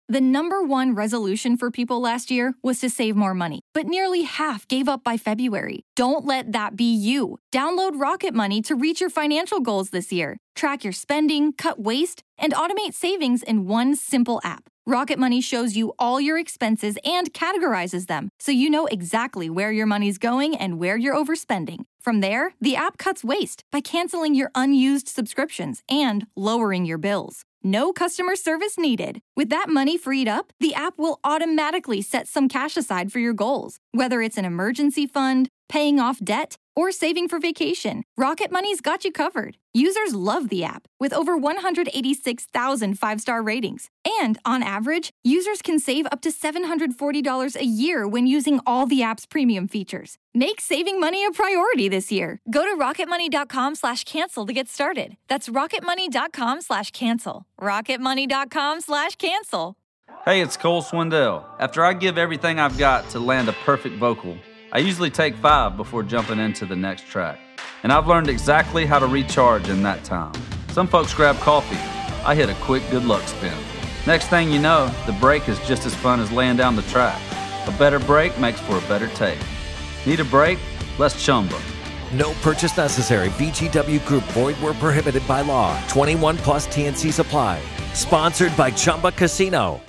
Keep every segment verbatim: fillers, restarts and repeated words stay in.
The number one resolution for people last year was to save more money, but nearly half gave up by February. Don't let that be you. Download Rocket Money to reach your financial goals this year. Track your spending, cut waste, and automate savings in one simple app. Rocket Money shows you all your expenses and categorizes them, so you know exactly where your money's going and where you're overspending. From there, the app cuts waste by canceling your unused subscriptions and lowering your bills. No customer service needed. With that money freed up, the app will automatically set some cash aside for your goals. Whether it's an emergency fund, paying off debt, or saving for vacation, Rocket Money's got you covered. Users love the app, with over one hundred eighty-six thousand five-star ratings. And on average, users can save up to seven hundred forty dollars a year when using all the app's premium features. Make saving money a priority this year. Go to rocketmoney.com slash cancel to get started. That's rocketmoney.com slash cancel. rocketmoney.com slash cancel. Hey, it's Cole Swindell. After I give everything I've got to land a perfect vocal, I usually take five before jumping into the next track. And I've learned exactly how to recharge in that time. Some folks grab coffee. I hit a quick good luck spin. Next thing you know, the break is just as fun as laying down the track. A better break makes for a better take. Need a break? Let's Chumba. No purchase necessary. V G W Group. Void where prohibited by law. twenty-one plus T N C supply. Sponsored by Chumba Casino.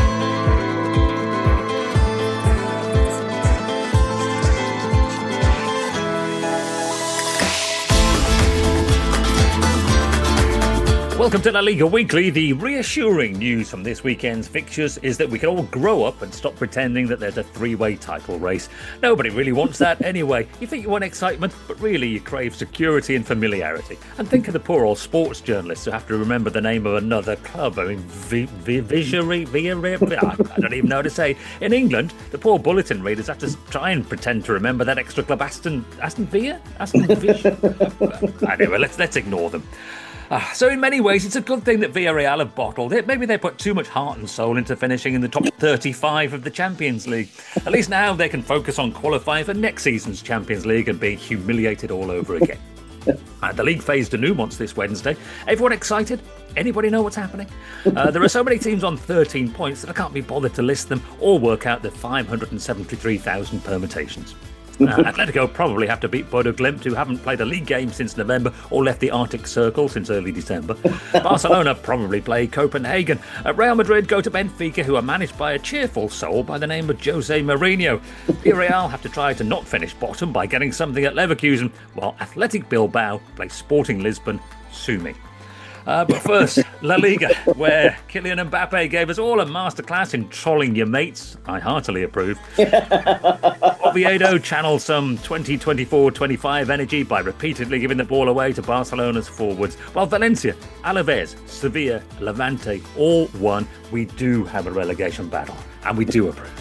Welcome to La Liga Weekly. The reassuring news from this weekend's fixtures is that we can all grow up and stop pretending that there's a three-way title race. Nobody really wants that anyway. You think you want excitement, but really you crave security and familiarity. And think of the poor old sports journalists who have to remember the name of another club. I mean, vi- vi- Visionary, I don't even know how to say. In England, the poor bulletin readers have to try and pretend to remember that extra club, Aston Aston Villa? Aston Villa? Anyway, let's, let's ignore them. Ah, so in many ways, it's a good thing that Villarreal have bottled it. Maybe they put too much heart and soul into finishing in the top thirty-five of the Champions League. At least now they can focus on qualifying for next season's Champions League and being humiliated all over again. uh, the league phased anew once this Wednesday. Everyone excited? Anybody know what's happening? Uh, there are so many teams on thirteen points that I can't be bothered to list them or work out the five hundred seventy-three thousand permutations. Uh, Atletico probably have to beat Bodo Glimt, who haven't played a league game since November or left the Arctic Circle since early December. Barcelona probably play Copenhagen. Uh, Real Madrid go to Benfica, who are managed by a cheerful soul by the name of Jose Mourinho. Villarreal have to try to not finish bottom by getting something at Leverkusen, while Athletic Bilbao play Sporting Lisbon. Sue me. Uh, but first, La Liga, where Kylian Mbappe gave us all a masterclass in trolling your mates. I heartily approve. Oviedo channeled some twenty twenty-four twenty-five energy by repeatedly giving the ball away to Barcelona's forwards, while Valencia, Alaves, Sevilla, Levante all won. We do have a relegation battle, and we do approve.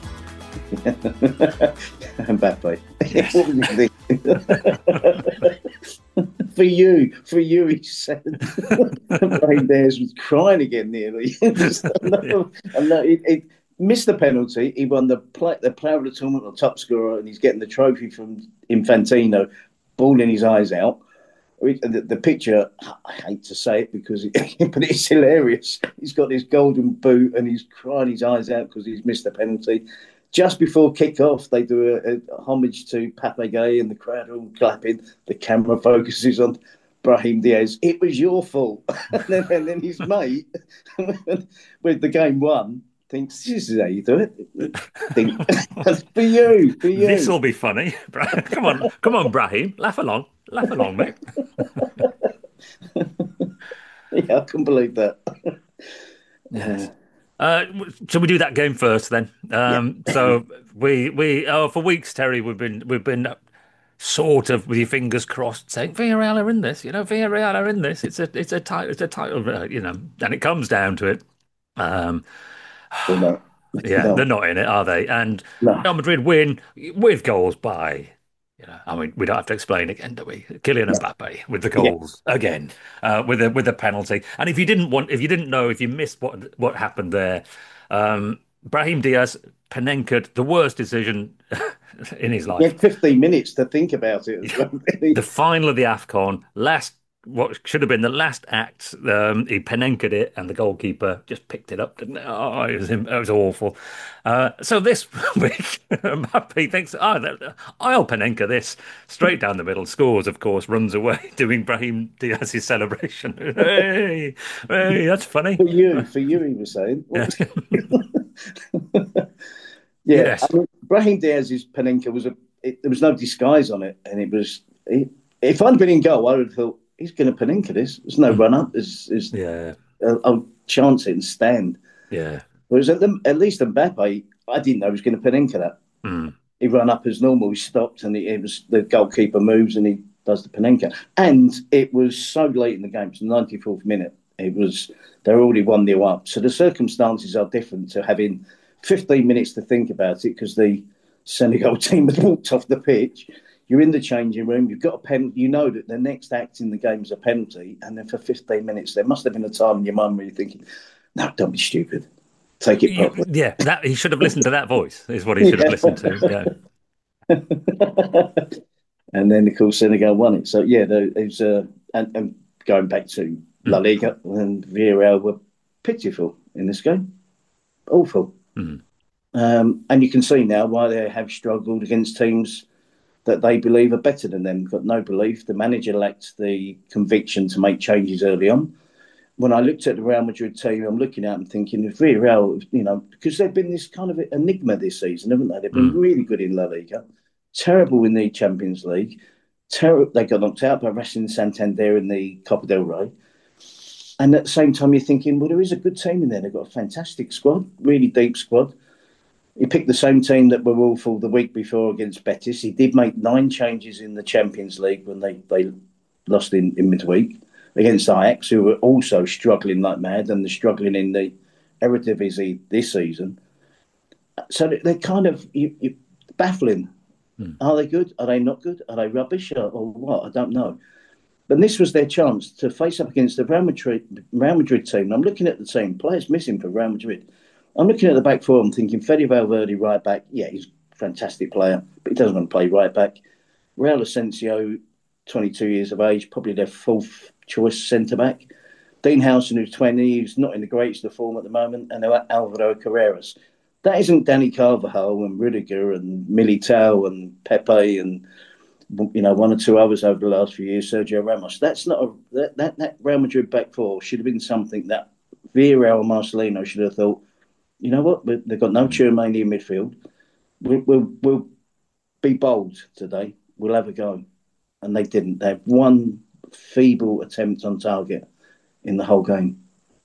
Mbappe. For you, for you, he said. Brain Bears was crying again nearly. I know, I know, it, it missed the penalty. He won the play, the player of the tournament, or top scorer, and he's getting the trophy from Infantino, bawling his eyes out. The, the picture, I hate to say it because it, but it's hilarious. He's got this golden boot and he's crying his eyes out because he's missed the penalty. Just before kick-off, they do a, a homage to Pape Gay and the crowd all clapping. The camera focuses on Brahim Diaz. It was your fault. and, then, and then his mate, with the game won, thinks, this is how you do it. Think, for you, for you. This will be funny. Come on, come on, Brahim. Laugh along. Laugh along, mate. Yeah, I couldn't believe that. Yes. Uh, shall we do that game first then? Um, yeah. So we we oh, for weeks, Terry, we've been we've been sort of with your fingers crossed, saying Villarreal are in this. You know, Villarreal are in this. It's a it's a title. It's a title. Uh, you know, and it comes down to it. Um, they're not. Yeah, no. They're not in it, are they? And no. Real Madrid win with goals by. You know, I mean, we don't have to explain again, do we? Kylian Mbappe with the goals yeah. again, uh, with a with a penalty. And if you didn't want, if you didn't know, if you missed what what happened there, um, Brahim Diaz Panenka, the worst decision in his life. He had fifteen minutes to think about it. The final of the AFCON, last what should have been the last act. Um, he Panenkaed it, and the goalkeeper just picked it up, didn't it? Oh, it was it was awful. Uh, so this week, Mbappe thinks, oh, that- I'll Panenka this straight down the middle. Scores, of course, runs away doing Brahim Diaz's celebration. Hey, hey, that's funny. For you, for you, he was saying. Yeah. Yeah, Yes. I mean, Brahim Diaz's Panenka was a. It, there was no disguise on it, and it was. It, if I'd been in goal, I would have thought he's going to Panenka this. There's no run up. There's, there's Yeah, I'll, I'll chance it and stand. yeah. Whereas at, the, at least Mbappe, I didn't know he was going to Panenka that. Mm. He ran up as normal. He stopped, and he, it was the goalkeeper moves, and he does the Panenka. And it was so late in the game. It's the ninety-fourth minute. It was they're already one nil up. So the circumstances are different to having fifteen minutes to think about it because the Senegal team had walked off the pitch. You're in the changing room. You've got a penalty. You know that the next act in the game is a penalty, and then for fifteen minutes, there must have been a time in your mind where you're thinking, "No, don't be stupid. Take it properly." Yeah, that he should have listened to that voice. Is what he should have Yeah. listened to. Yeah. And then, of course, Senegal won it. So, yeah, there, it was, uh, and, and going back to La Liga, and Villarreal were pitiful in this game. Awful. Mm. Um, and you can see now why they have struggled against teams that they believe are better than them. Got no belief. The manager lacked the conviction to make changes early on. When I looked at the Real Madrid team, I'm looking at them thinking, if Villarreal, you know, because they've been this kind of enigma this season, haven't they? They've been Mm. really good in La Liga, terrible in the Champions League. Ter- they got knocked out by Racing Santander in the Copa del Rey. And at the same time, you're thinking, well, there is a good team in there. They've got a fantastic squad, really deep squad. He picked the same team that were awful the week before against Betis. He did make nine changes in the Champions League when they, they lost in, in midweek against Ajax, who were also struggling like mad, and they're struggling in the Eredivisie this season. So they're kind of you, you, baffling. Mm. Are they good? Are they not good? Are they rubbish or, or what? I don't know. But this was their chance to face up against the Real Madrid, Real Madrid team. And I'm looking at the team, players missing for Real Madrid. I'm looking at the back four, I'm thinking Fede Valverde right back. Yeah, he's a fantastic player, but he doesn't want to play right back. Raul Asensio, twenty-two years of age, probably their fourth choice centre back. Dean Howson, who's twenty, who's not in the greatest of form at the moment, and Alvaro Carreras. That isn't Danny Carvajal and Rudiger and Militao and Pepe and, you know, one or two others over the last few years, Sergio Ramos. That's not a that that, that Real Madrid back four should have been something that Villarreal and Marcelino should have thought, you know what, they've got no Tchouameni in midfield. We'll, we'll, we'll be bold today. We'll have a go. And they didn't. They had one feeble attempt on target in the whole game.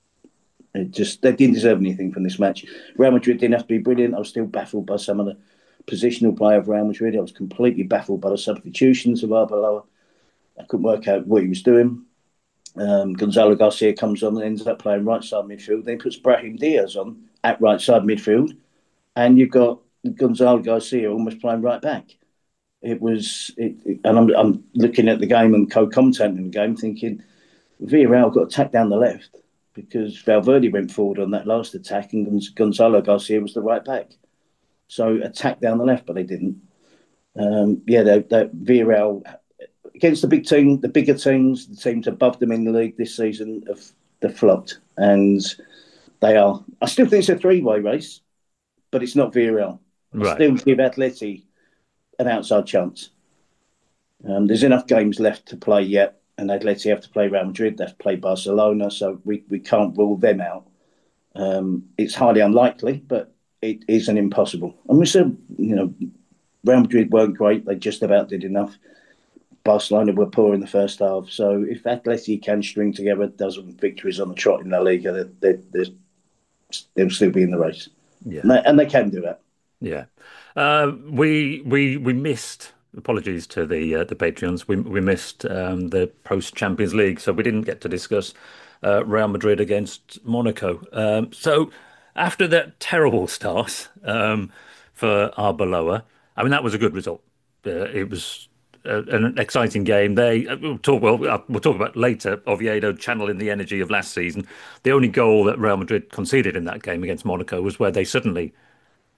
It just they didn't deserve anything from this match. Real Madrid didn't have to be brilliant. I was still baffled by some of the positional play of Real Madrid. I was completely baffled by the substitutions of Arbeloa. I couldn't work out what he was doing. Um, Gonzalo Garcia comes on and ends up playing right side midfield. Then he puts Brahim Diaz on at right side midfield, and you've got Gonzalo Garcia almost playing right back. It was, it, it, and I'm, I'm looking at the game and co-commentating the game, thinking Villarreal got attacked down the left because Valverde went forward on that last attack, and Gonzalo Garcia was the right back. So attack down the left, but they didn't. Um, yeah, they, they, Villarreal against the big team, the bigger teams, the teams above them in the league this season have they've flopped, and they are. I still think it's a three-way race, but it's not Villarreal. Right. I still give Atleti an outside chance. Um, there's enough games left to play yet, and Atleti have to play Real Madrid, they have to play Barcelona, so we, we can't rule them out. Um, it's highly unlikely, but it isn't impossible. And we said, you know, Real Madrid weren't great, they just about did enough. Barcelona were poor in the first half, so if Atleti can string together a dozen victories on the trot in La Liga, they, they, they'll still be in the race. Yeah. And they, and they can do that. Yeah, uh, we we we missed. Apologies to the uh, the Patreons. We we missed um, the post Champions League, so we didn't get to discuss uh, Real Madrid against Monaco. Um, so after that terrible start um, for Arbeloa, I mean that was a good result. Uh, it was uh, an exciting game. They uh, we'll talk well. Uh, we'll talk about later. Oviedo channeling the energy of last season. The only goal that Real Madrid conceded in that game against Monaco was where they suddenly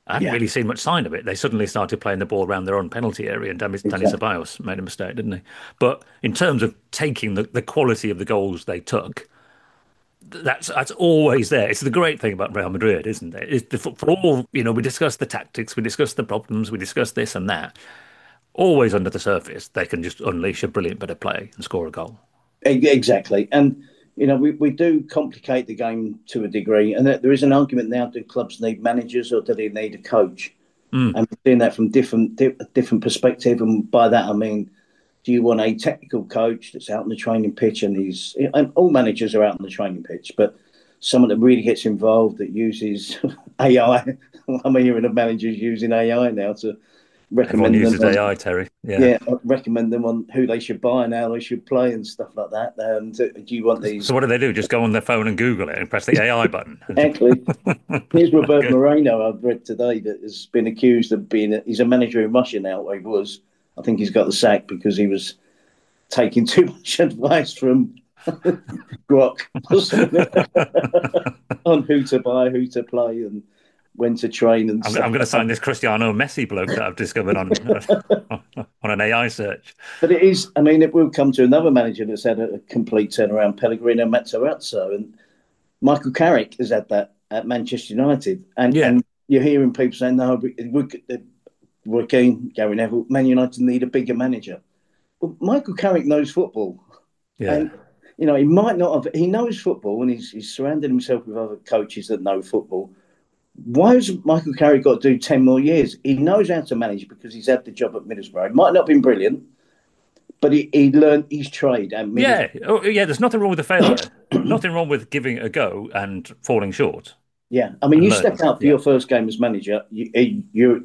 I hadn't Yeah. really seen much sign of it. They suddenly started playing the ball around their own penalty area, and Danny, Danny Exactly. Ceballos made a mistake, didn't he? But in terms of taking the, the quality of the goals they took, that's that's always there. It's the great thing about Real Madrid, isn't it? It's the, for all, you know, we discuss the tactics, we discuss the problems, we discuss this and that. Always under the surface, they can just unleash a brilliant bit of play and score a goal. E- Exactly. And, you know, we, we do complicate the game to a degree. And there is an argument now, do clubs need managers or do they need a coach? Mm. And we're seeing that from different di- different perspective. And by that, I mean, do you want a technical coach that's out on the training pitch and he's, and all managers are out on the training pitch, but someone that really gets involved, that uses A I. I'm hearing of managers using A I now to recommend Everyone uses them on, A I, Terry. Yeah. yeah, recommend them on who they should buy and how they should play and stuff like that. And do you want these? So what do they do? Just go on their phone and Google it and press the A I button. Exactly. Here's Robert Good. Moreno, I've read today, that has been accused of being, a, he's a manager in Russia now, or he was. I think he's got the sack because he was taking too much advice from Grok on who to buy, who to play, and when to train. And I'm, stuff I'm going to like sign that. this Cristiano Messi bloke that I've discovered on on an A I search. But it is, I mean, it will come to another manager that's had a, a complete turnaround, Pellegrino Matarazzo, and Michael Carrick has had that at Manchester United. And, Yeah. and you're hearing people saying, no, we, we, Roy Keane, Gary Neville, Man United need a bigger manager. Well, Michael Carrick knows football. Yeah. And, you know, he might not have, he knows football and he's, he's surrounded himself with other coaches that know football. Why has Michael Carrick got to do ten more years? He knows how to manage because he's had the job at Middlesbrough. It might not have been brilliant, but he, he learned his trade at Middlesbrough. Yeah. Oh, yeah. There's nothing wrong with the failure. Nothing wrong with giving it a go and falling short. Yeah. I mean, you Learn. step out for Yeah. your first game as manager, you, you're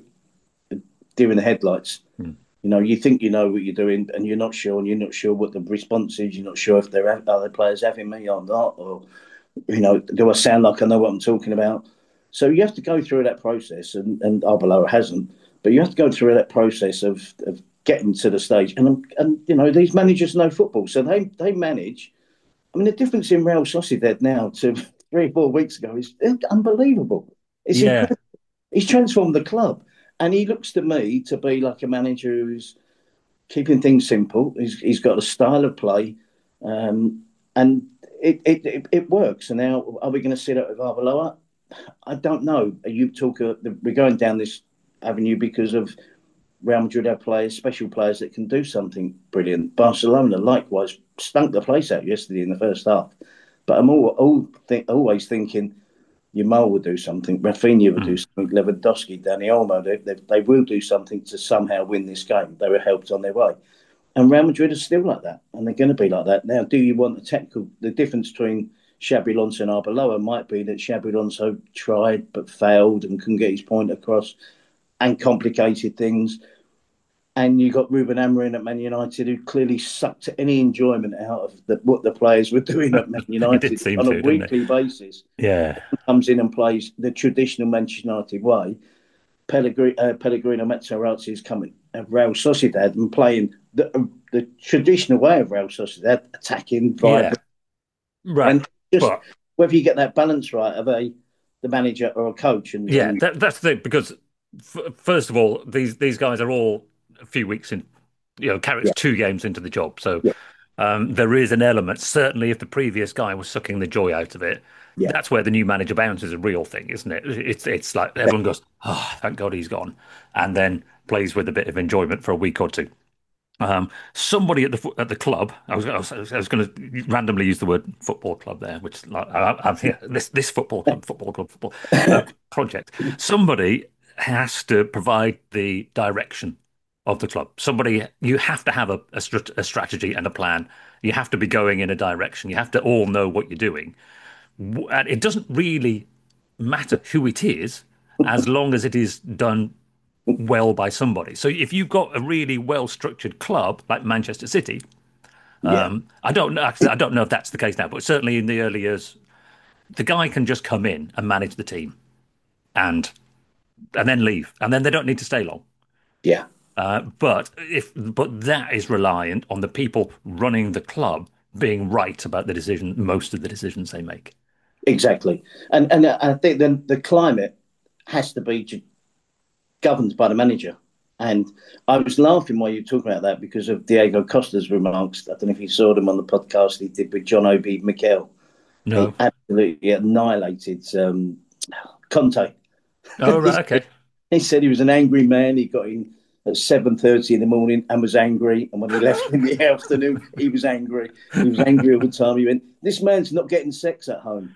deer in the headlights. Hmm. You know, you think you know what you're doing and you're not sure, and you're not sure what the response is. You're not sure if there are other players having me or not, or, you know, do I sound like I know what I'm talking about? So you have to go through that process, and, and Arbeloa hasn't, but you have to go through that process of, of getting to the stage. And, and, you know, these managers know football, so they, they manage. I mean, the difference in Real Sociedad now to three or four weeks ago is unbelievable. It's Yeah. incredible. He's transformed the club. And he looks to me to be like a manager who's keeping things simple. He's, he's got a style of play, um, and it, it, it, it works. And now, are we going to sit up with Arbeloa? I don't know. You talk. Uh, we're going down this avenue because of Real Madrid have players, special players that can do something brilliant. Barcelona, likewise, stunk the place out yesterday in the first half. But I'm all, all th- always thinking Yamal will do something, Rafinha will Mm. do something, Lewandowski, Dani Olmo, they, they, they will do something to somehow win this game. They were helped on their way. And Real Madrid are still like that, and they're going to be like that. Now, do you want the technical, the difference between Xabi Alonso and Arbeloa might be that Xabi Alonso tried but failed and couldn't get his point across and complicated things. And you got Ruben Amorim at Man United, who clearly sucked any enjoyment out of the, what the players were doing at Man United seem on to, a didn't weekly basis. Yeah. Comes in and plays the traditional Manchester United way. Pellegrini, uh, Pellegrino Matarazzi is coming at Real Sociedad and playing the, uh, the traditional way of Real Sociedad, attacking, vibrant. Yeah. Right. And just But- whether you get that balance right of a the manager or a coach. And Yeah, and- that, that's the thing, because f- first of all, these these guys are all a few weeks in, you know, Carrick's Yeah. two games into the job. So Yeah. um, there is an element, certainly if the previous guy was sucking the joy out of it, Yeah. that's where the new manager bounce is a real thing, isn't it? It's it's like everyone goes, oh, thank God he's gone, and then plays with a bit of enjoyment for a week or two. Um, somebody at the fo- at the club, I was I was, I was going to randomly use the word football club there, which like I, I'm here, this this football club, football club, football uh, project. Somebody has to provide the direction of the club. Somebody, you have to have a, a, strat- a strategy and a plan. You have to be going in a direction. You have to all know what you're doing. W- And it doesn't really matter who it is, as long as it is done well by somebody. So if you've got a really well structured club like Manchester City, Yeah. um, I don't know. Actually, I don't know if that's the case now, but certainly in the early years, the guy can just come in and manage the team, and and then leave, and then they don't need to stay long. yeah. Uh, but if but that is reliant on the people running the club being right about the decision, most of the decisions they make. Exactly, and and I think the the climate has to be governed by the manager. And I was laughing while you were talking about that because of Diego Costa's remarks. I don't know if you saw them on the podcast he did with John Obi Mikel. No. He absolutely annihilated um, Conte. Oh, right, okay. He said he was an angry man. He got in at seven thirty in the morning and was angry. And when he left in the afternoon, he was angry. He was angry all the time. He went, this man's not getting sex at home.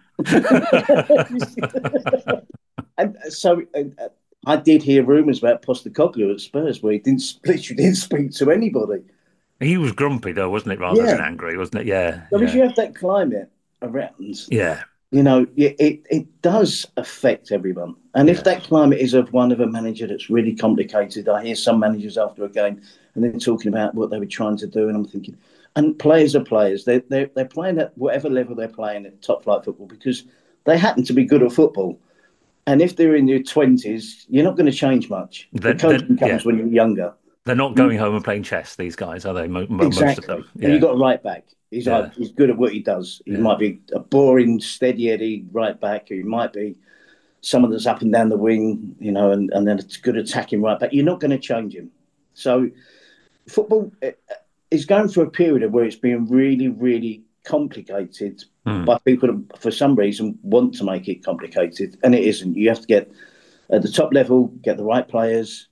And so uh, I did hear rumours about Postecoglou at Spurs where he didn't literally didn't speak to anybody. He was grumpy, though, wasn't it, rather Yeah. than angry, wasn't it? Yeah. So yeah. if you have that climate around, Yeah. you know, it, it, it does affect everyone. And if Yeah. that climate is of one of a manager that's really complicated, I hear some managers after a game and they're talking about what they were trying to do. And I'm thinking, and players are players. They're, they're, they're playing at whatever level they're playing at top flight football because they happen to be good at football. And if they're in your twenties, you're not going to change much. They're- the coaching they're- comes yeah. when you're younger. They're not going home and playing chess, these guys, are they? Mo- mo- Most of Exactly. them. And you've got a right back. He's Yeah. like, he's good at what he does. He Yeah. might be a boring, steady-Eddie right back. Or he might be someone that's up and down the wing, you know, and, and then it's good attacking right back. You're not going to change him. So football is going through a period where it's being really, really complicated Hmm. by people that, for some reason, want to make it complicated. And it isn't. You have to get, at the top level, get the right players,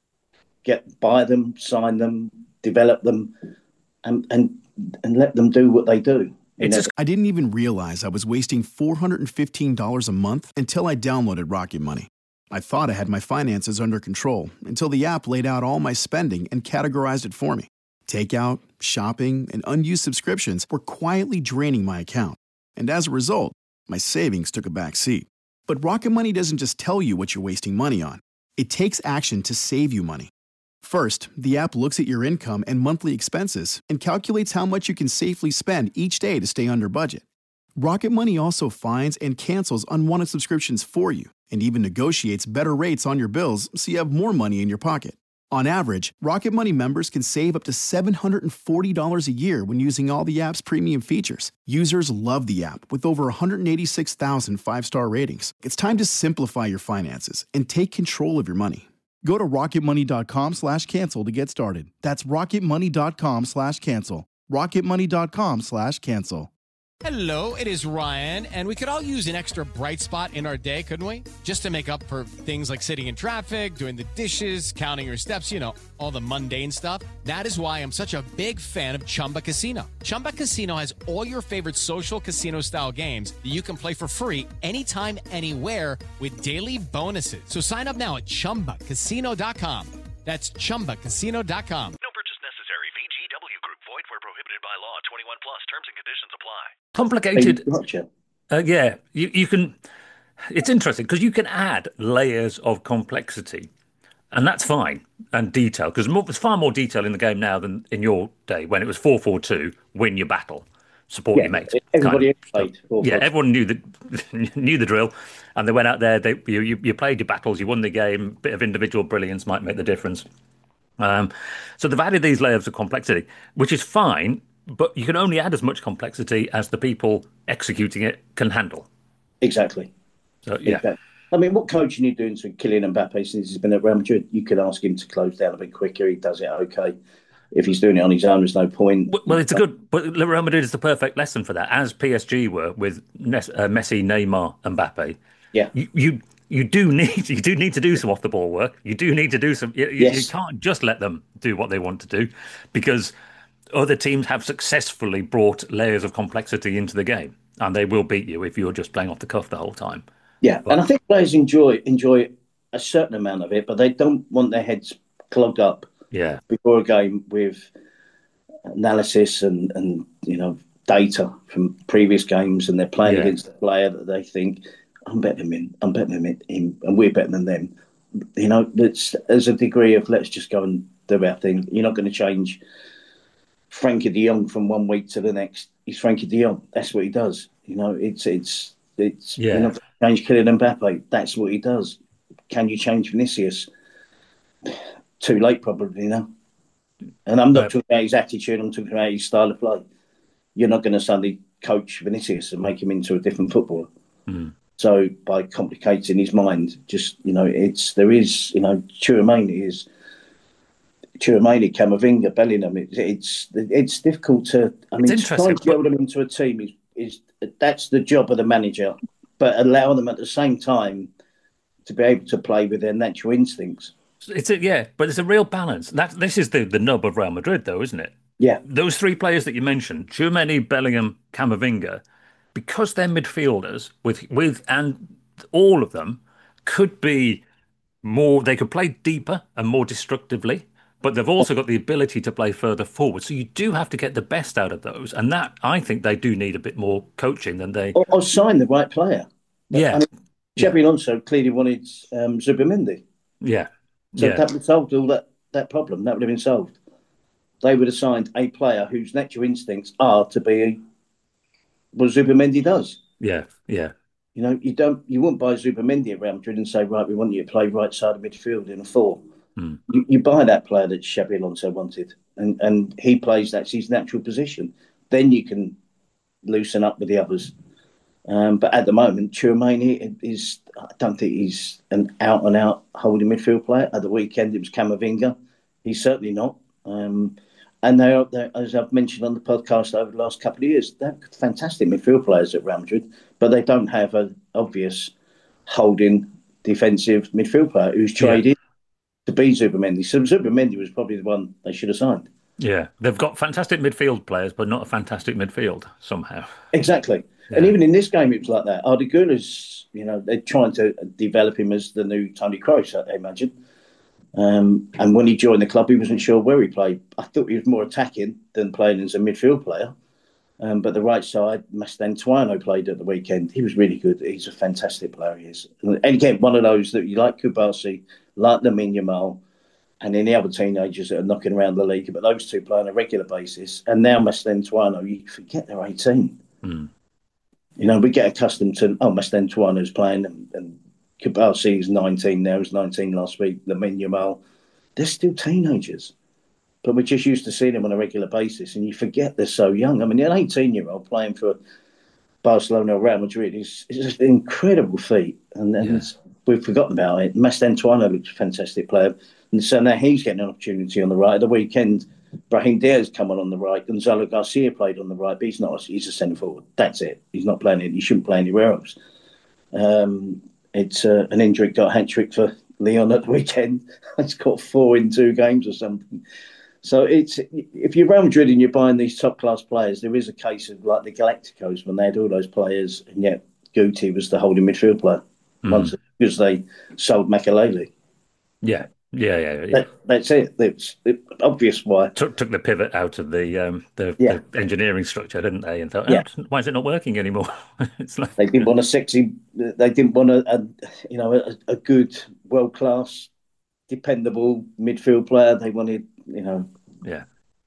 get buy them, sign them, develop them, and and and let them do what they do. You It's know? just- I didn't even realize I was wasting four hundred fifteen dollars a month until I downloaded Rocket Money. I thought I had my finances under control until the app laid out all my spending and categorized it for me. Takeout, shopping, and unused subscriptions were quietly draining my account. And as a result, my savings took a back seat. But Rocket Money doesn't just tell you what you're wasting money on. It takes action to save you money. First, the app looks at your income and monthly expenses and calculates how much you can safely spend each day to stay under budget. Rocket Money also finds and cancels unwanted subscriptions for you and even negotiates better rates on your bills so you have more money in your pocket. On average, Rocket Money members can save up to seven hundred forty dollars a year when using all the app's premium features. Users love the app with over one hundred eighty-six thousand five-star ratings. It's time to simplify your finances and take control of your money. Go to rocketmoney.com slash cancel to get started. That's rocketmoney.com slash cancel. rocketmoney.com slash cancel. Hello, it is Ryan, and we could all use an extra bright spot in our day, couldn't we? Just to make up for things like sitting in traffic, doing the dishes, counting your steps, you know, all the mundane stuff. That is why I'm such a big fan of Chumba Casino. Chumba Casino has all your favorite social casino-style games that you can play for free anytime, anywhere with daily bonuses. So sign up now at chumba casino dot com. That's chumba casino dot com. No purchase necessary. V G W Group. Void where prohibited by law. twenty-one plus. Terms and conditions apply. Complicated. Gotcha. Uh, yeah, you, you can. It's interesting because you can add layers of complexity, and that's fine, and detail, because there's far more detail in the game now than in your day when it was four four two, win your battle, support Yeah, your mates. everybody kind of played four Yeah, four. everyone knew the knew the drill, and they went out there. They you, you you played your battles, you won the game. Bit of individual brilliance might make the difference. Um, so they've added these layers of complexity, which is fine. But you can only add as much complexity as the people executing it can handle. Exactly. So, yeah. Exactly. I mean, what coaching are you doing to Kylian Mbappe since he's been at Real Madrid? You could ask him to close down a bit quicker. He does it okay. If he's doing it on his own, there's no point. Well, it's a good. But Real Madrid is the perfect lesson for that, as P S G were with Messi, Neymar, and Mbappe. Yeah. You, you you do need you do need to do some off the ball work. You do need to do some. You, Yes. you can't just let them do what they want to do, because other teams have successfully brought layers of complexity into the game, and they will beat you if you're just playing off the cuff the whole time. Yeah, and I think players enjoy enjoy a certain amount of it, but they don't want their heads clogged up Yeah. before a game with analysis and, and you know data from previous games, and they're playing Yeah. against a player that they think I'm better than him, I'm better than him, and we're better than them. You know, it's there's a degree of let's just go and do our thing. You're not going to change Frankie de Jong from one week to the next. He's Frankie de Jong. That's what he does. You know, it's it's it's. Yeah. You're not going to change Kylian Mbappe. That's what he does. Can you change Vinicius? Too late, probably. You know. And I'm not Right. talking about his attitude. I'm talking about his style of play. You're not going to suddenly coach Vinicius and make him into a different footballer. Mm. So by complicating his mind, just you know, it's there is you know, Tchouaméni is Tchouaméni, Camavinga, Bellingham. It, it's it's difficult to. I mean, It's to try and interesting, gel them into a team is is that's the job of the manager, but allow them at the same time to be able to play with their natural instincts. It's a, yeah, but it's a real balance. That this is the the nub of Real Madrid, though, isn't it? Yeah, Those three players that you mentioned, Tchouaméni, Bellingham, Camavinga, because they're midfielders with with and all of them could be more. They could play deeper and more destructively, but they've also got the ability to play further forward. So you do have to get the best out of those, and that I think they do need a bit more coaching than they. or, or sign the right player. Yeah, I mean, yeah, Xabi Alonso clearly wanted um, Zubimendi, yeah, so yeah, that would have solved all that that problem. That would have been solved. They would have signed a player whose natural instincts are to be what Zubimendi does. yeah, yeah. You know, you don't, you wouldn't buy Zubimendi at Real Madrid and say, right, we want you to play right side of midfield in a four. Mm. You, you buy that player that Xabi Alonso wanted, and and he plays that's his natural position. Then you can loosen up with the others. Um, but at the moment, Tchouaméni is, I don't think he's an out and out holding midfield player. At the weekend, it was Camavinga. He's certainly not. Um, and they are, as I've mentioned on the podcast over the last couple of years, they're fantastic midfield players at Real Madrid, but they don't have an obvious holding defensive midfield player who's traded yeah. to be Zubimendi. So Zubimendi was probably the one they should have signed. Yeah, they've got fantastic midfield players, but not a fantastic midfield somehow. Exactly. Yeah. And even in this game, it was like that. Arda Güler's, you know, they're trying to develop him as the new Toni Kroos, I imagine. Um, and when he joined the club, he wasn't sure where he played. I thought he was more attacking than playing as a midfield player. Um, but the right side, Mastantuono played at the weekend. He was really good. He's a fantastic player, he is. And again, one of those that you like Kubasi, like Lamine Yamal, and then the other teenagers that are knocking around the league. But those two play on a regular basis. And now Mastantuono, you forget they're eighteen. Mm. You know, we get accustomed to, oh, Mastantuono's playing and, and Kubasi is nineteen now, he was nineteen last week, Lamine Yamal. They're still teenagers. But we're just used to seeing them on a regular basis, and you forget they're so young. I mean, an eighteen-year-old playing for Barcelona or Real Madrid is, is an incredible feat, and, and yeah. we've forgotten about it. Mastantuono looks a fantastic player, and so now he's getting an opportunity on the right. At the weekend, Brahim Diaz come on on the right. Gonzalo Garcia played on the right, but he's not. He's a centre forward. That's it. He's not playing it. He shouldn't play anywhere else. Um, it's uh, an injury got a hat trick for Leon at the weekend. He's got four in two games or something. So it's if you're Real Madrid and you're buying these top class players, there is a case of like the Galacticos when they had all those players, and yet Guti was the holding midfield player mm. once because they sold Makelele. Yeah, yeah, yeah. yeah. That, that's it. It's it, obvious why took took the pivot out of the um, the, yeah. the engineering structure, didn't they? And thought, oh, yeah. why is it not working anymore? It's like they didn't want a sexy. They didn't want a, a you know a, a good world class dependable midfield player. They wanted, you know, yeah,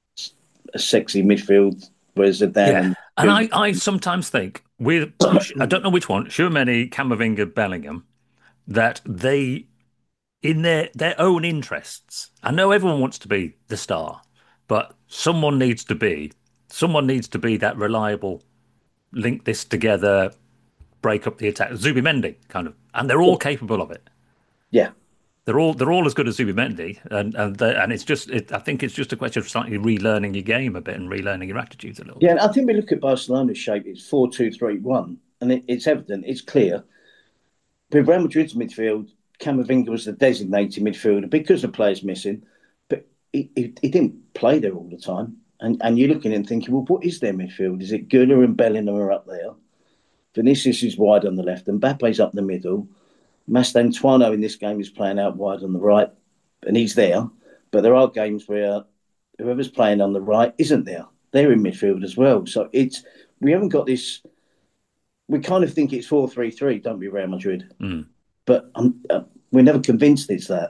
a sexy midfield. Whereas Zidane, yeah. and, and I, I sometimes think with I don't know which one, Tchouaméni, Camavinga, Bellingham, that they, in their their own interests, I know everyone wants to be the star, but someone needs to be someone needs to be that reliable, link this together, break up the attack. Zubimendi, kind of, and they're all capable of it. Yeah. They're all they're all as good as Zubimendi, and and and it's just it, I think it's just a question of slightly relearning your game a bit and relearning your attitudes a little. Yeah, bit. And I think we look at Barcelona's shape. It's four two three one, and it, it's evident, it's clear. With Real Madrid's midfield, Camavinga was the designated midfielder because the players missing, but he, he, he didn't play there all the time. And and you're looking and thinking, well, what is their midfield? Is it Güler and Bellingham are up there? Vinicius is wide on the left, and Mbappe's up the middle. Mastantuono in this game is playing out wide on the right, and he's there. But there are games where whoever's playing on the right isn't there. They're in midfield as well. So it's we haven't got this. We kind of think it's four three three, don't we, Real Madrid? Mm. But um, uh, we're never convinced it's that.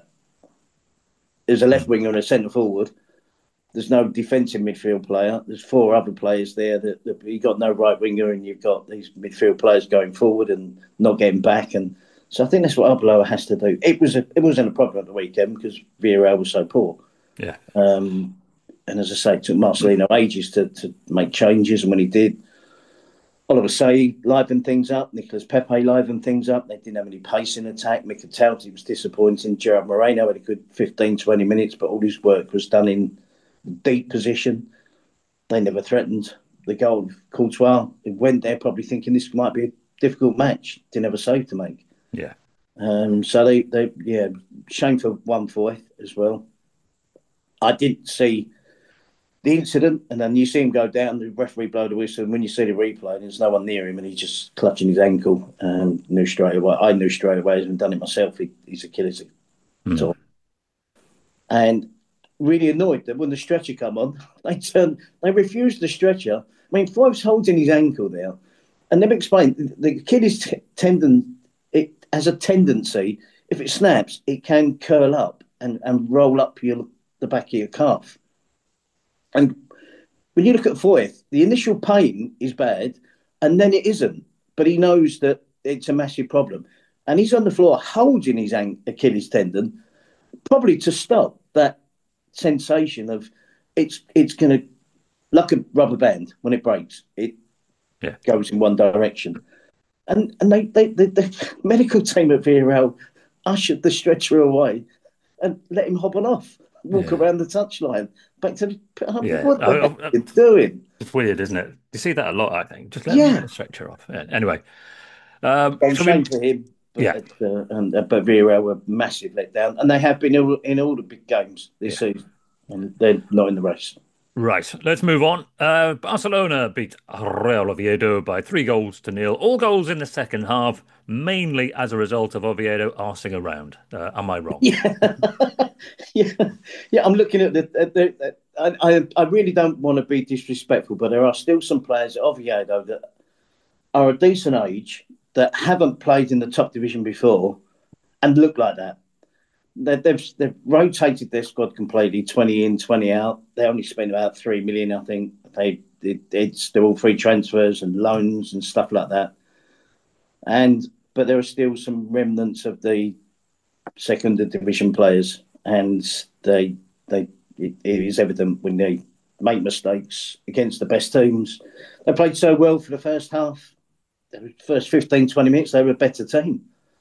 There's a left winger and a centre forward. There's no defensive midfield player. There's four other players there that, that you've got no right winger, and you've got these midfield players going forward and not getting back. And so I think that's what Arbeloa has to do. It was a, it wasn't a problem at the weekend because Villarreal was so poor. Yeah. Um, and as I say, it took Marcelino ages to, to make changes, and when he did, Oliver Say livened things up. Nicolas Pepe livened things up. They didn't have any pace in attack. Mikatelti was disappointing. Gerard Moreno had a good fifteen, twenty minutes, but all his work was done in deep position. They never threatened the goal of Courtois. It went there probably thinking this might be a difficult match. Didn't have a save to make. Yeah. Um, so they, they, yeah, shame for one fourth as well. I didn't see the incident, and then you see him go down, the referee blow the whistle, and when you see the replay, there's no one near him, and he's just clutching his ankle. Um, knew straight away. I knew straight away, having done it myself, he, he's Achilles. Mm. And really annoyed that when the stretcher come on, they turn, they refused the stretcher. I mean, Foyth's holding his ankle there, and they've explained the Achilles t- tendon, it has a tendency, if it snaps, it can curl up and, and roll up your the back of your calf. And when you look at Foyth, the initial pain is bad, and then it isn't. But he knows that it's a massive problem. And he's on the floor holding his Achilles tendon, probably to stop that sensation of it's it's going to, like a rubber band, when it breaks, it yeah. goes in one direction. And and they, they, they the medical team at Villarreal ushered the stretcher away and let him hobble off, walk yeah. around the touchline. Back to the, yeah. what the I, heck I, are you doing? It's weird, isn't it? You see that a lot, I think. Just let yeah. the stretcher off. Yeah. Anyway. Um, so shame we, for him. But, yeah. uh, and, uh, but Villarreal were massive letdown. And they have been in, in all the big games this yeah. season. And they're not in the race. Right, let's move on. Uh, Barcelona beat Real Oviedo by three goals to nil. All goals in the second half, mainly as a result of Oviedo arsing around. Uh, am I wrong? Yeah, yeah, yeah. I'm looking at the. At the at, I, I really don't want to be disrespectful, but there are still some players at Oviedo that are a decent age that haven't played in the top division before and look like that. They've, they've rotated their squad completely, twenty in, twenty out. They only spent about three million, I think. They it, it's they're all free transfers and loans and stuff like that. And but there are still some remnants of the second division players, and they they it, it is evident when they make mistakes against the best teams. They played so well for the first half. The first fifteen, twenty minutes, they were a better team.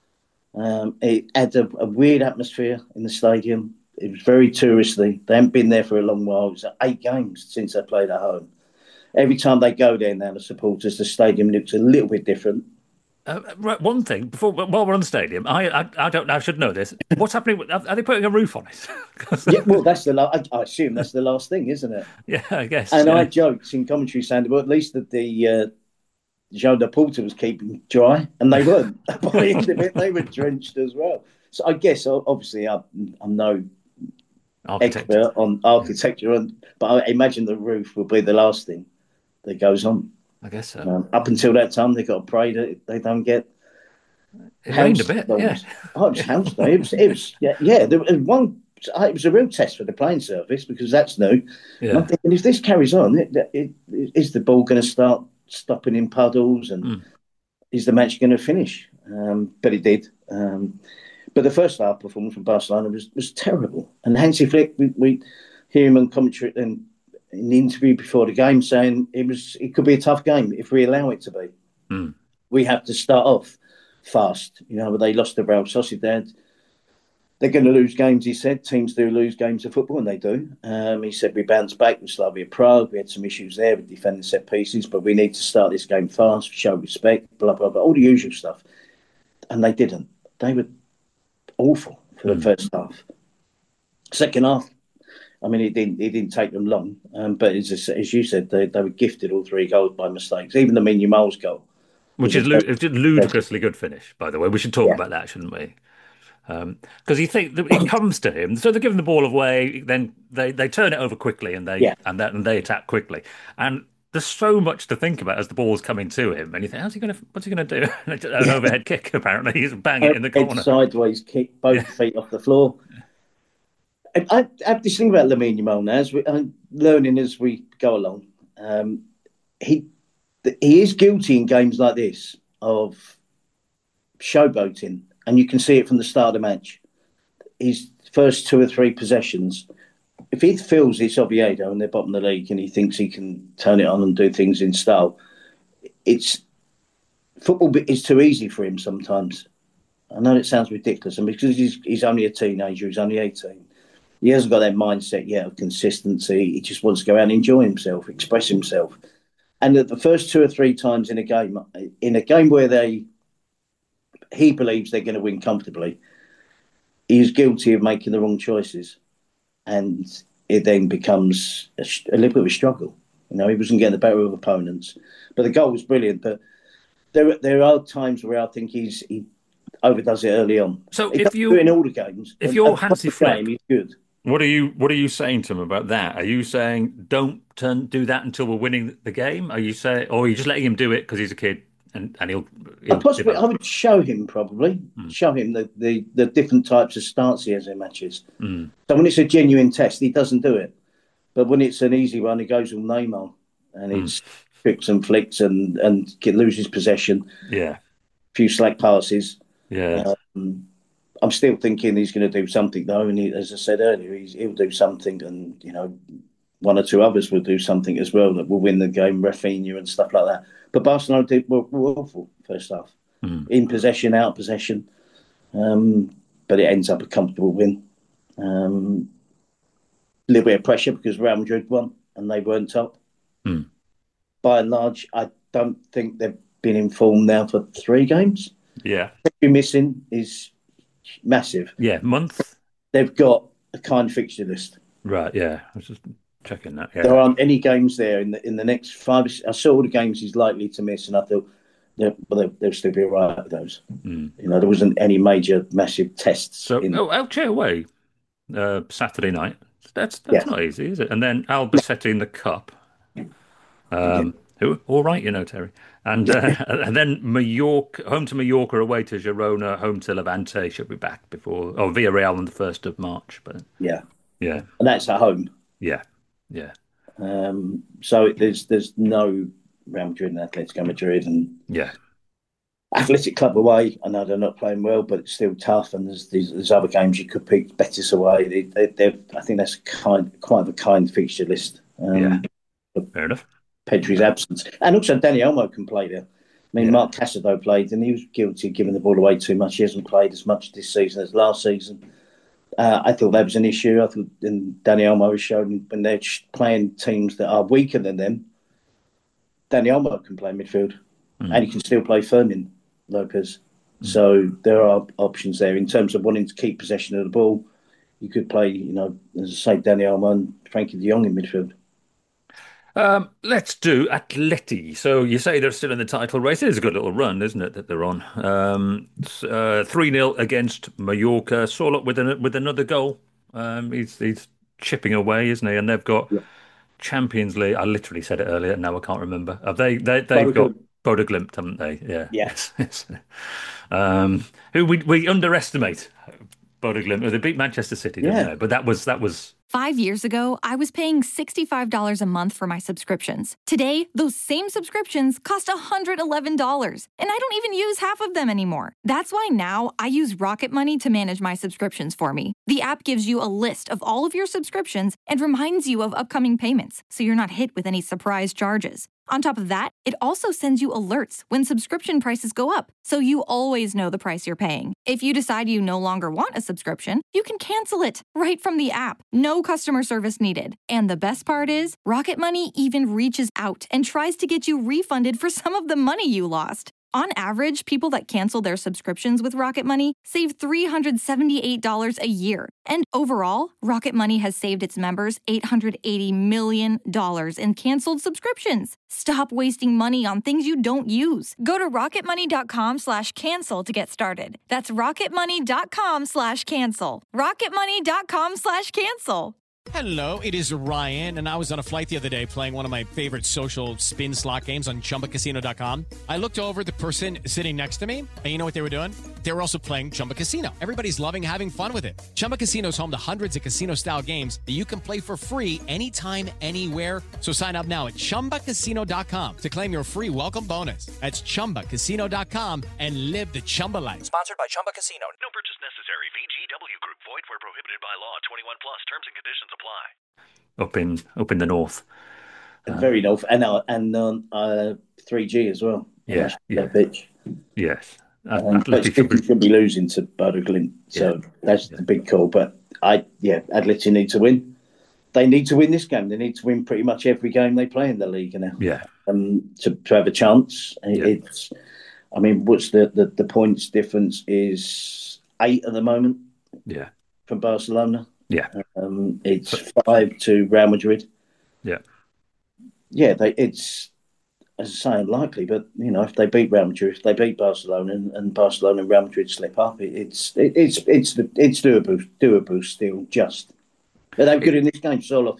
Um, it had a, a weird atmosphere in the stadium. It was very touristy. They haven't been there for a long while. It was eight games since they played at home. Every time they go there now, the supporters, the stadium looks a little bit different. Uh, right, one thing before, while we're on the stadium, I, I I don't I should know this. What's happening? With, are they putting a roof on it? yeah, well, that's the la- I, I assume that's the last thing, isn't it? Yeah, I guess. And yeah. I joked in commentary saying, well, at least that the. Uh, João Laporta was keeping dry, and they weren't. By the end of it, they were drenched as well. So I guess, obviously, I'm, I'm no expert on architecture, and, but I imagine the roof will be the last thing that goes on. I guess so. Um, up until that time, they've got to pray that they don't get. It rained a bit, yeah. Oh, it was house day. It was, it was, yeah, yeah. There was one. It was a real test for the playing service because that's new. Yeah. And I'm thinking, if this carries on, it, it, it, is the ball going to start stopping in puddles, and mm. is the match going to finish? Um, but it did. Um, but the first half performance from Barcelona was, was terrible. And Hansi Flick, we, we hear him on commentary and in the interview before the game saying it was it could be a tough game if we allow it to be. Mm. We have to start off fast. You know, they lost to Real Sociedad. They're going to lose games, he said. Teams do lose games of football, and they do. Um, he said we bounced back with Slavia Prague. We had some issues there with defending set pieces, but we need to start this game fast, show respect, blah, blah, blah, all the usual stuff. And they didn't. They were awful for the mm. first half. Second half, I mean, it didn't it didn't take them long. Um, but as, as you said, they, they were gifted all three goals by mistakes, even the Mignon Moles goal. Which is lu- a ludicrously good finish, by the way. We should talk yeah. about that, shouldn't we? Because um, you think that it comes to him, so they're giving the ball away, then they, they turn it over quickly and they yeah. and, that, and they attack quickly. And there's so much to think about as the ball's coming to him, and you think, how's he going to? What's he going to do? An overhead kick, apparently. He's banging it in the corner. Sideways kick, both yeah. feet off the floor. I, I have this thing about Lamine Yamal now. As we, I'm learning as we go along. Um, he he is guilty in games like this of showboating. And you can see it from the start of the match. His first two or three possessions, if he feels it's Oviedo and they're bottom of the league and he thinks he can turn it on and do things in style, it's football is too easy for him sometimes. I know it sounds ridiculous, and because he's, he's only a teenager, he's only eighteen, he hasn't got that mindset yet of consistency. He just wants to go out and enjoy himself, express himself. And the first two or three times in a game, in a game where they, he believes they're going to win comfortably, he is guilty of making the wrong choices, and it then becomes a, a little bit of a struggle. You know, he wasn't getting the better of opponents, but the goal was brilliant. But there, there are times where I think he's he overdoes it early on. So he if you do it in all the games, if you're Hansi Flick, he's good. What are you What are you saying to him about that? Are you saying don't turn do that until we're winning the game? Are you saying, or are you just letting him do it because he's a kid and, and he'll? he'll possibly, I would show him probably mm. show him the, the, the different types of starts he has in matches. Mm. So when it's a genuine test, he doesn't do it. But when it's an easy one, he goes with Neymar and Mm. it's tricks and flicks and and loses possession. Yeah, a few slack passes. Yeah. Um, I'm still thinking he's going to do something though, and he, as I said earlier, he's, he'll do something, and you know, one or two others will do something as well that will win the game, Rafinha and stuff like that. But Barcelona did were, were awful first half, mm. in possession, out possession, um, but it ends up a comfortable win. Um, a little bit of pressure because Real Madrid won and they weren't top. Mm. By and large, I don't think they've been in form now for three games. Yeah, what missing is massive. Yeah, month. They've got a kind fixture list. Right. Yeah, I was just checking that. Yeah. There aren't any games there in the in the next five. I saw all the games he's likely to miss, and I thought, well, they'll, they'll still be all right with those. Mm. You know, there wasn't any major, massive tests. So, in... oh, Elche away uh, Saturday night. That's that's yeah. not easy, is it? And then Albacete in the cup. Um, who all right, you know, Terry. And uh, and then Mallorca, home to Mallorca, away to Girona, home to Levante. Should be back before, oh, Villarreal on the first of March. But yeah, yeah, and that's at home. Yeah, yeah. Um, so there's there's no Real Madrid and Atletico Madrid, and yeah, Athletic Club away. I know they're not playing well, but it's still tough. And there's there's, there's other games you could pick. Betis away. They, they, I think that's kind quite a kind fixture list. Um, yeah, fair enough. Pedri's absence. And also Dani Olmo can play there. I mean, yeah. Mark Casado played and he was guilty of giving the ball away too much. He hasn't played as much this season as last season. Uh, I thought that was an issue. I thought and Dani Olmo has shown when they're playing teams that are weaker than them, Dani Olmo can play midfield mm. and he can still play Fermin Lopez. Mm. So there are options there in terms of wanting to keep possession of the ball. You could play, you know, as I say, Dani Olmo and Frankie de Jong in midfield. Um, let's do Atleti. So you say they're still in the title race. It is a good little run, isn't it, that they're on? Um, uh, three nil against Mallorca. Sorloth with an, with another goal. Um, he's he's chipping away, isn't he? And they've got yeah. Champions League. I literally said it earlier. Now I can't remember. Have they? they they've got Bodo Glimt, haven't they? Yeah. Yes. yes. um, who we we underestimate. Bodo Glimt. They beat Manchester City, didn't yeah. they? But that was that was. Five years ago, I was paying sixty-five dollars a month for my subscriptions. Today, those same subscriptions cost one hundred eleven dollars, and I don't even use half of them anymore. That's why now I use Rocket Money to manage my subscriptions for me. The app gives you a list of all of your subscriptions and reminds you of upcoming payments, so you're not hit with any surprise charges. On top of that, it also sends you alerts when subscription prices go up, so you always know the price you're paying. If you decide you no longer want a subscription, you can cancel it right from the app. No customer service needed. And the best part is, Rocket Money even reaches out and tries to get you refunded for some of the money you lost. On average, people that cancel their subscriptions with Rocket Money save three hundred seventy-eight dollars a year. And overall, Rocket Money has saved its members eight hundred eighty million dollars in canceled subscriptions. Stop wasting money on things you don't use. Go to rocketmoney.com slash cancel to get started. That's rocketmoney.com slash cancel. rocketmoney.com slash cancel. Hello, it is Ryan, and I was on a flight the other day playing one of my favorite social spin slot games on chumba casino dot com. I looked over at the person sitting next to me, and you know what they were doing? They were also playing Chumba Casino. Everybody's loving having fun with it. Chumba Casino is home to hundreds of casino-style games that you can play for free anytime, anywhere. So sign up now at chumba casino dot com to claim your free welcome bonus. That's chumba casino dot com and live the Chumba life. Sponsored by Chumba Casino. No purchase necessary. V G W Group. Void where prohibited by law. twenty-one plus. Terms and conditions apply. Up in up in the north. very north, and uh, and um, uh, three G as well. Yeah, that yeah. pitch. Yes. Um, but Atleti should, be, should be losing to Bodo Glimt, so Yeah. that's Yeah. the big call. But I, yeah, Atleti need to win. They need to win this game. They need to win pretty much every game they play in the league now. Yeah. Um, to, to have a chance. Yeah. It's, I mean, what's the, the the points difference is eight at the moment. Yeah. From Barcelona. Yeah. Um, it's five to Real Madrid. Yeah. Yeah, they, it's, as I say, unlikely, but, you know, if they beat Real Madrid, if they beat Barcelona and, and Barcelona and Real Madrid slip up, it, it's it, it's it's it's doable, doable still, just. But they're good in this game. Soloth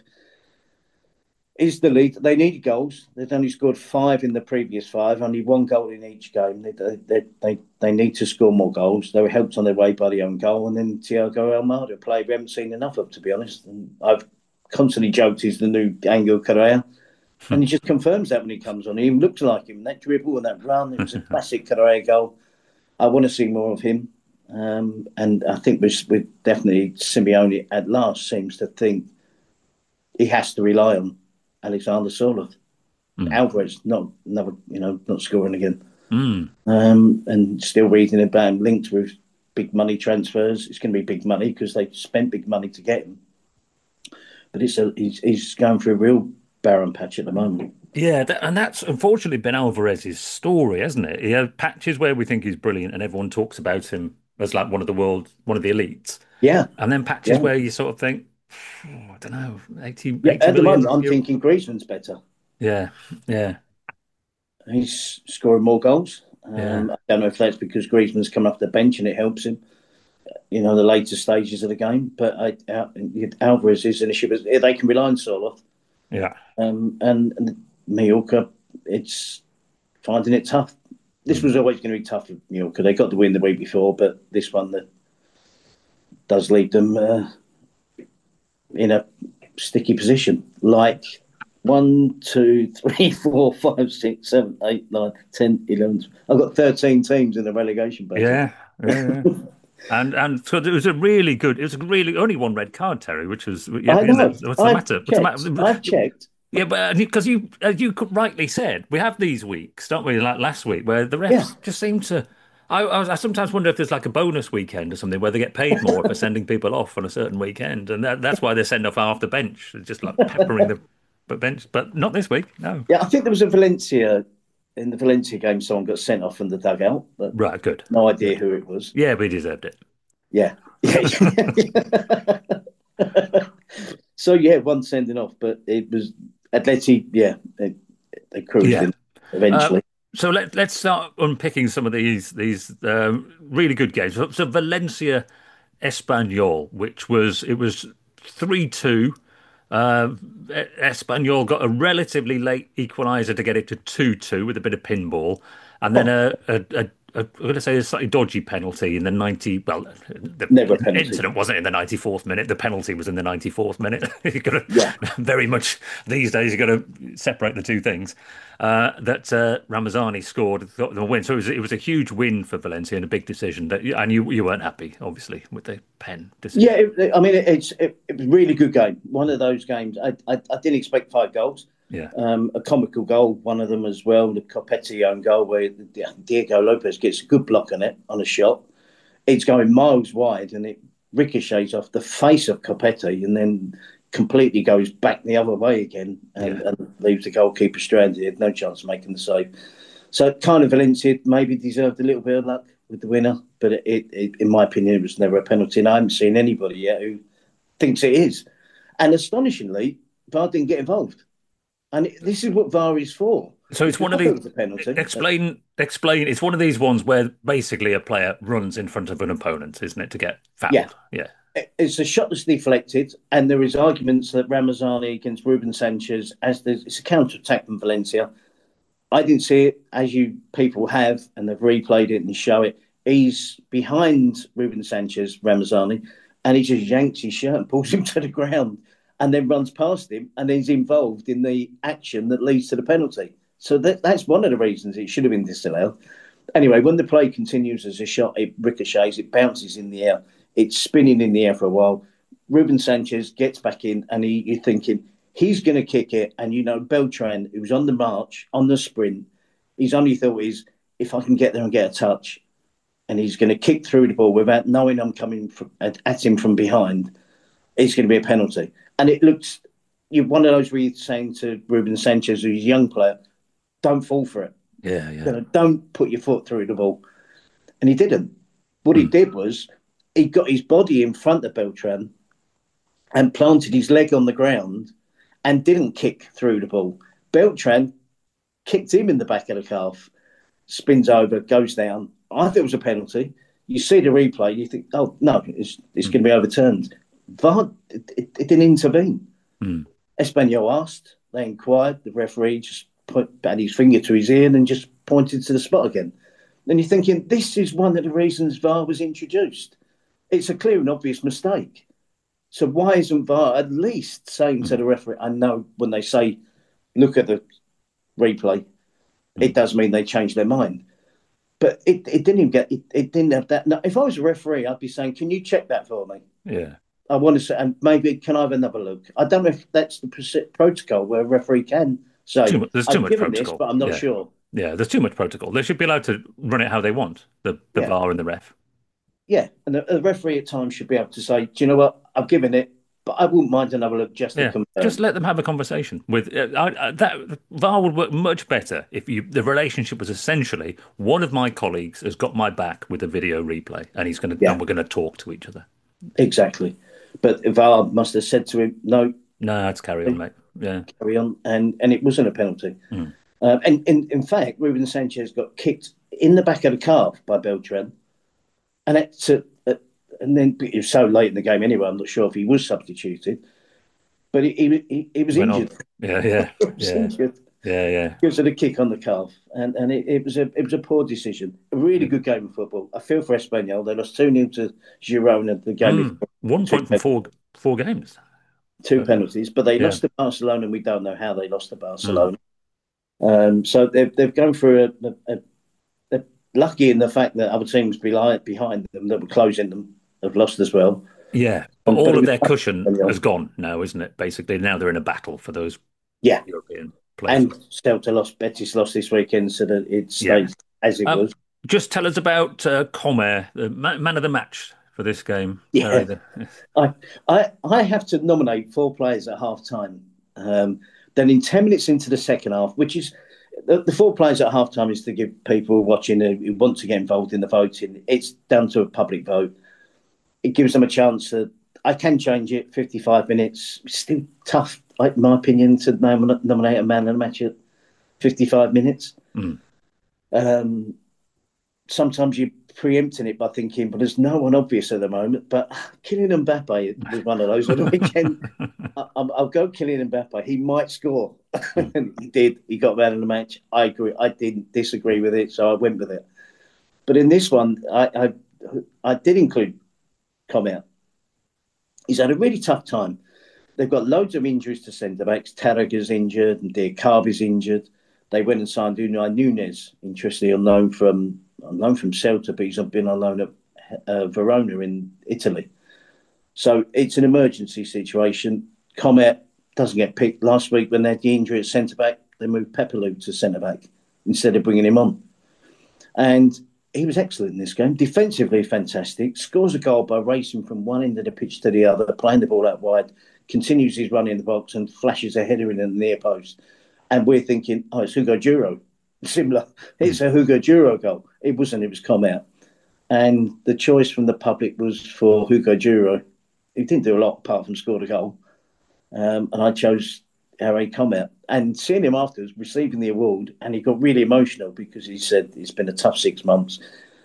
is the lead. They needed goals. They've only scored five in the previous five, only one goal in each game. They they they, they need to score more goals. They were helped on their way by the own goal, and then Thiago Almada played we haven't seen enough of, to be honest. And I've constantly joked he's the new Angel Correa. And he just confirms that when he comes on. He even looks like him. That dribble and that run, it was a classic Correa goal. I want to see more of him. Um, and I think we we definitely, Simeone at last seems to think he has to rely on Alexander Soloth. Mm. Alvarez, not never, you know, not scoring again. Mm. Um, and still reading about him linked with big money transfers. It's going to be big money because they spent big money to get him. But it's a, he's, he's going through a real barren patch at the moment. Yeah, that, and that's unfortunately been Alvarez's story, hasn't it? He had patches where we think he's brilliant and everyone talks about him as like one of the world, one of the elites. Yeah. And then patches yeah. where you sort of think, oh, I don't know, eighty, yeah, eighty at the moment, I'm euro. thinking Griezmann's better. Yeah, yeah. He's scoring more goals. Um, Yeah. I don't know if that's because Griezmann's come off the bench and it helps him, you know, the later stages of the game. But I, Al- Alvarez is an issue. They can rely on Soloth. Yeah. Um, and, and Mallorca, it's finding it tough. This was always going to be tough for Mallorca. They got the win the week before, but this one that does leave them uh, in a sticky position. Like one, two, three, four, five, six, seven, eight, nine, ten, eleven. I've got thirteen teams in the relegation battle. Yeah, yeah, yeah. And and so it was a really good. It was a really only one red card, Terry, which was. Yeah, I know. What's the I've matter? What's checked. the matter? I've checked. Yeah, but because you, as you rightly said, we have these weeks, don't we? Like last week, where the refs Yeah. just seem to. I, I, was- I sometimes wonder if there's like a bonus weekend or something where they get paid more for sending people off on a certain weekend, and that, that's why they send off half the bench, They're just like peppering the but bench. But not this week, no. Yeah, I think there was a Valencia in the Valencia game. Someone got sent off from the dugout, but Right, good. no idea who it was. Yeah, we deserved it. Yeah. So yeah, one sending off, but it was Atleti. Yeah, they, they cruised Yeah. in eventually. Uh, so let, let's start unpicking some of these these um, really good games. So, so Valencia Espanyol, which was it was three two. Uh, Espanyol got a relatively late equaliser to get it to two two with a bit of pinball, and then a, a, a, a I'm going to say a slightly dodgy penalty in the ninety. Well, the Never a penalty. incident wasn't in the ninety-fourth minute. The penalty was in the ninety-fourth minute. You've got to Yeah. very much these days. You've got to separate the two things. Uh, that uh, Ramazani scored got them a win. So it was, it was a huge win for Valencia and a big decision. That and you you weren't happy, obviously, with the pen decision. Yeah, it, I mean, it, it's it, it was a really good game. One of those games. I I, I didn't expect five goals. Yeah. Um, a comical goal, one of them as well, the Copetti own goal where Diego Lopez gets a good block on it on a shot. It's going miles wide and it ricochets off the face of Copetti and then completely goes back the other way again and, Yeah. and leaves the goalkeeper stranded. He had no chance of making the save. So kind of Valencia maybe deserved a little bit of luck with the winner, but it, it, it in my opinion, it was never a penalty. And I haven't seen anybody yet who thinks it is. And astonishingly, V A R didn't get involved. And this is what V A R is for. So it's If one you of thought these. it was a penalty. Explain, explain. It's one of these ones where basically a player runs in front of an opponent, isn't it, to get fouled? Yeah. Yeah. It's a shot that's deflected, and there is arguments that Ramazani against Ruben Sanchez, as there's, it's a counter attack from Valencia. I didn't see it, as you people have, and they've replayed it and show it. He's behind Ruben Sanchez, Ramazani, and he just yanks his shirt and pulls him to the ground, and then runs past him, and then he's involved in the action that leads to the penalty. So that, that's one of the reasons it should have been disallowed. Anyway, when the play continues as a shot, it ricochets, it bounces in the air. It's spinning in the air for a while. Ruben Sanchez gets back in, and he, you're thinking He's going to kick it, and you know Beltran, who was on the march, on the sprint, his only thought is, if I can get there and get a touch, and he's going to kick through the ball without knowing I'm coming from, at, at him from behind, it's going to be a penalty. And it looks, you're one of those where you're saying to Ruben Sanchez, who's a young player, don't fall for it. Yeah, yeah. You know, don't put your foot through the ball. And he didn't. What mm. he did was he got his body in front of Beltran and planted his leg on the ground and didn't kick through the ball. Beltran kicked him in the back of the calf, spins over, goes down. I thought it was a penalty. You see the replay, you think, oh, no, it's, it's mm. going to be overturned. V A R, it, it, it didn't intervene. Mm. Espanyol asked, they inquired, the referee just put had his finger to his ear and just pointed to the spot again. And you're thinking, this is one of the reasons V A R was introduced. It's a clear and obvious mistake. So why isn't V A R at least saying mm. to the referee, I know when they say, look at the replay, mm. it does mean they change their mind. But it, it didn't even get, it, it didn't have that. No, if I was a referee, I'd be saying, can you check that for me? Yeah. I want to say, and maybe can I have another look? I don't know if that's the protocol where a referee can say, too much, there's too I've much given protocol. this, but I'm not yeah. sure. Yeah, there's too much protocol. They should be allowed to run it how they want, the, the yeah. V A R and the ref. Yeah, and the, the referee at times should be able to say, do you know what, I've given it, but I wouldn't mind another look just yeah. to confirm. Just let them have a conversation. With uh, I, I, that V A R would work much better if you the relationship was essentially, one of my colleagues has got my back with a video replay, and he's going to, yeah. and we're going to talk to each other. Exactly. But V A R must have said to him, no. No, it's carry on, mate. Yeah. Carry on. And, and it wasn't a penalty. Mm. Um, and, and in fact, Ruben Sanchez got kicked in the back of the calf by Beltran. And that's a, a, and then it was so late in the game anyway, I'm not sure if he was substituted. But he, he, he, he was Went injured. On. Yeah, yeah. he was yeah. injured. Yeah, yeah. Because of the kick on the calf. And and it, it was a it was a poor decision. A really good game of football. I feel for Espanyol. They lost two nil to Girona. The game mm, One point from four, four games. Two penalties. But they yeah. lost to Barcelona, and we don't know how they lost to Barcelona. Mm. Um, so they've, they've gone through a, a, a they're lucky in the fact that other teams behind them that were closing them have lost as well. Yeah. But all of their cushion has gone now, isn't it? Basically, now they're in a battle for those yeah. European places. And Celta lost, Betis lost this weekend, so that it stays yeah. as it um, was. Just tell us about uh, Comer, the man of the match for this game. Yeah. I, I I have to nominate four players at half time. Um, then in ten minutes into the second half, which is the, the four players at half time is to give people watching who want to get involved in the voting. It's down to a public vote. It gives them a chance to. I can change it. fifty-five minutes. It's still tough, in my opinion, to nom- nominate a man of the match at fifty-five minutes. Mm. Um, sometimes you're preempting it by thinking, but there's no one obvious at the moment. But Kylian Mbappe was one of those on the weekend. I, I'll go Kylian Mbappe. He might score. He did. He got man of the match. I agree. I didn't disagree with it, so I went with it. But in this one, I I, I did include Comer. He's had a really tough time. They've got loads of injuries to centre-backs. Tarraga's injured and Diacabi's injured. They went and signed Unai Nunes, interestingly on loan from on loan from Celta, but he's been on loan at uh, Verona in Italy. So it's an emergency situation. Comer doesn't get picked. Last week when they had the injury at centre-back, they moved Pepelu to centre-back instead of bringing him on. And he was excellent in this game. Defensively fantastic. Scores a goal by racing from one end of the pitch to the other, playing the ball out wide, continues his run in the box and flashes a header in the near post. And we're thinking, oh, it's Hugo Duro. Similar. It's a Hugo Duro goal. It wasn't. It was Comer. And the choice from the public was for Hugo Duro. He didn't do a lot apart from score a goal. Um, and I chose Harry Comer. And seeing him afterwards, receiving the award, and he got really emotional because he said it's been a tough six months.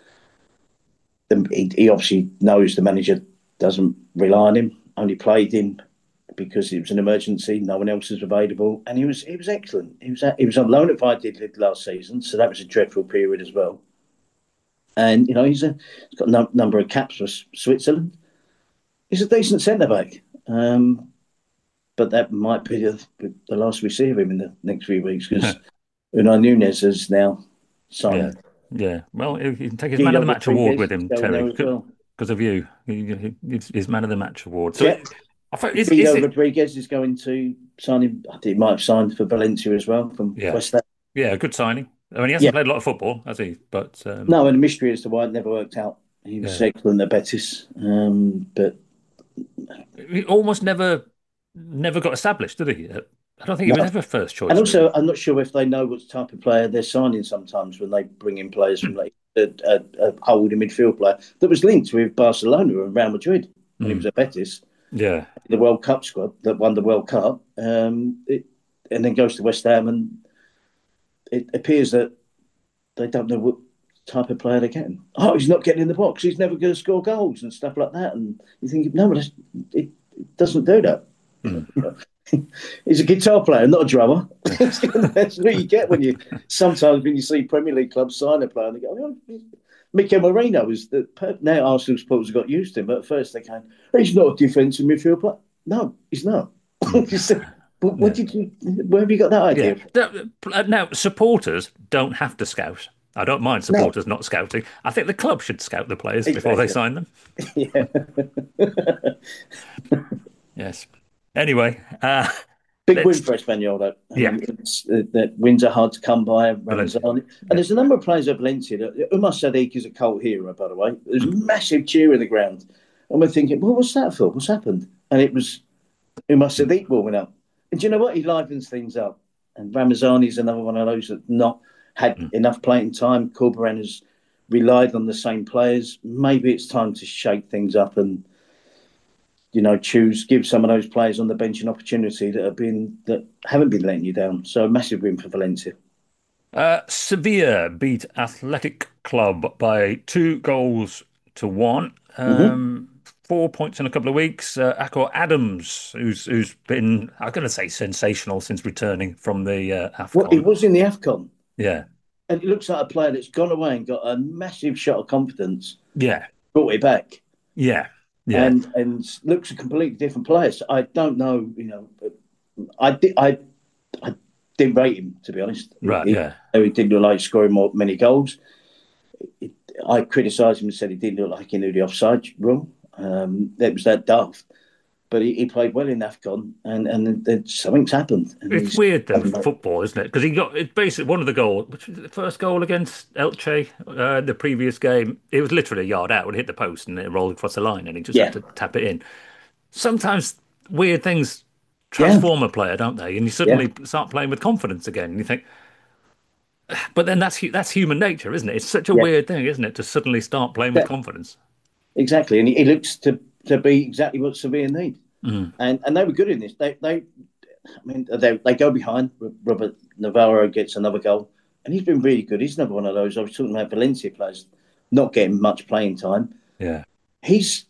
He, he obviously knows the manager doesn't rely on him, only played him because it was an emergency. No one else was available, and he was he was excellent. He was he was on loan at Valladolid last season, so that was a dreadful period as well. And you know he's a he's got a no, number of caps for Switzerland. He's a decent centre back. Um, But that might be the, the last we see of him in the next few weeks because Unai Nunes is now signed. Yeah, yeah. Well, he can take his Guillermo Man of the Match award with him, Terry, because well. of you. His Man of the Match award. So, yeah. I thought, is, Guido is it, Rodriguez is going to sign him. I think he might have signed for Valencia as well from yeah, West Ham. yeah, good signing. I mean, he Yeah. hasn't played a lot of football, has he? But um, No, and the mystery as to why it never worked out. He was Yeah. excellent at Betis, um, but he almost never, never got established, did he? I don't think he No. was ever first choice. and also really. I'm not sure if they know what type of player they're signing sometimes when they bring in players from like a, a, a holding midfield player that was linked with Barcelona and Real Madrid when he Mm. was at Betis, Yeah, the World Cup squad that won the World Cup, um, it, and then goes to West Ham, and it appears that they don't know what type of player they're getting. Oh, he's not getting in the box. He's never going to score goals and stuff like that. And you think, no, it, it doesn't do that. Mm. You know, he's a guitar player, not a drummer. That's what you get when you sometimes when you see Premier League clubs sign a player and they go, oh, Mikel Merino was the now Arsenal supporters have got used to him, but at first they came, he's not a defensive midfield player. No, he's not. You say, but what Yeah. did you? Where have you got that idea? yeah. Now, now, supporters don't have to scout. I don't mind supporters not scouting. I think the club should scout the players before they sign them. Yeah. Yes. Anyway, uh, Big Let's- win for Espanyol, though. Yeah. Um, it's, uh, the wins are hard to come by. Valencia. Ramazani. And there's a number of players at Valencia. That, Umar Sadiq is a cult hero, by the way. There's a massive cheer in the ground. And we're thinking, well, what's that for? What's happened? And it was Umar Sadiq warming up. And do you know what? He livens things up. And Ramazani is another one of those that not had Mm. enough playing time. Corberan has relied on the same players. Maybe it's time to shake things up and, you know, choose, give some of those players on the bench an opportunity that have been that haven't been letting you down. So a massive win for Valencia. uh, Sevilla beat Athletic Club by two goals to one. Um, Four points in a couple of weeks. Uh, Akor Adams, who's who's been, I'm going to say, sensational since returning from the uh, AFCON. Well, it was in the AFCON, Yeah, and it looks like a player that's gone away and got a massive shot of confidence, yeah, brought it back, yeah, yeah. and and looks a completely different player. So I don't know, you know, I did I I didn't rate him, to be honest. Right, He- yeah. He didn't look like scoring more many goals. It, I criticised him and said he didn't look like he knew the offside rule. Um, it was that daft. But he, he played well in AFCON, and, and then something's happened. And It's he's- weird though, football, isn't it? Because he got it's basically one of the goals, which was the first goal against Elche, uh, the previous game. It was literally a yard out and hit the post, and it rolled across the line, and he just Yeah. had to tap it in. Sometimes weird things transform a player, don't they? And you suddenly start playing with confidence again, and you think. But then that's hu- that's human nature, isn't it? It's such a Yeah. weird thing, isn't it, to suddenly start playing with Yeah. confidence. Exactly, and he, he looks to, to be exactly what Sevilla need. Mm. And and they were good in this. They they, I mean, they they go behind. Robert Navarro gets another goal, and he's been really good. He's another one of those. I was talking about Valencia players not getting much playing time. Yeah, He's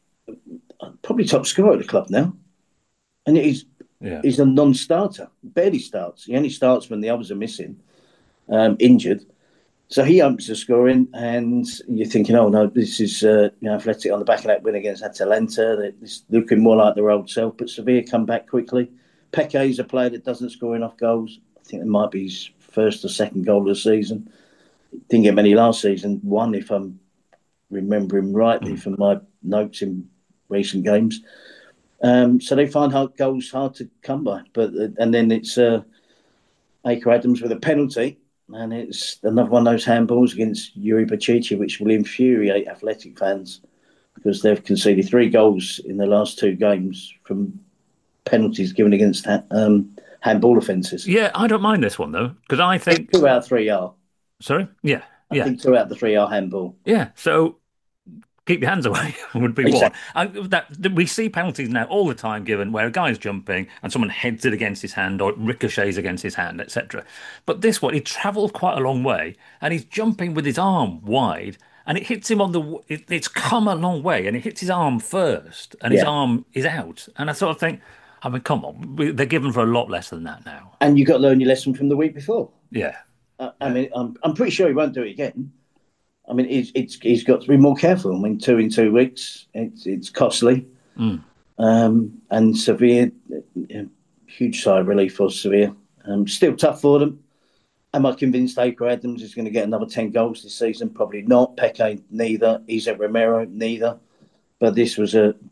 probably top scorer at the club now, and he's yeah, he's a non-starter. Barely starts. He only starts when the others are missing, um, injured. So he opens the scoring, and you're thinking, oh no, this is uh, you know, Athletic on the back of that win against Atalanta. It's looking more like their old self. But Sevilla come back quickly. Peque is a player that doesn't score enough goals. I think it might be his first or second goal of the season. Didn't get many last season. One, if I'm remembering rightly from my notes in recent games. Um, so they find hard, goals hard to come by. But uh, and then it's uh, Akor Adams with a penalty. And it's another one of those handballs against Yuri Bacici, which will infuriate Athletic fans because they've conceded three goals in the last two games from penalties given against um, handball offences. yeah. I don't mind this one though, because I think. Two out of three are. Sorry, yeah, I yeah. think two out of the three are handball. Yeah, so keep your hands away would be Exactly. one. And that, that we see penalties now all the time given where a guy's jumping and someone heads it against his hand or it ricochets against his hand, et cetera. But this one, he travelled quite a long way and he's jumping with his arm wide and it hits him on the. It, it's come a long way and it hits his arm first and his Yeah. arm is out. And I sort of think, I mean, come on, we, they're given for a lot less than that now. And you've got to learn your lesson from the week before. Yeah, Uh, I mean, I'm, I'm pretty sure he won't do it again. I mean, it's, it's, he's got to be more careful. I mean, two in two weeks, it's, it's costly. Mm. Um, and Sevilla, uh, huge sigh of relief for Sevilla. Um, still tough for them. Am I convinced Akor Adams is going to get another ten goals this season? Probably not. Peque, neither. Isaac Romero, neither. But this was a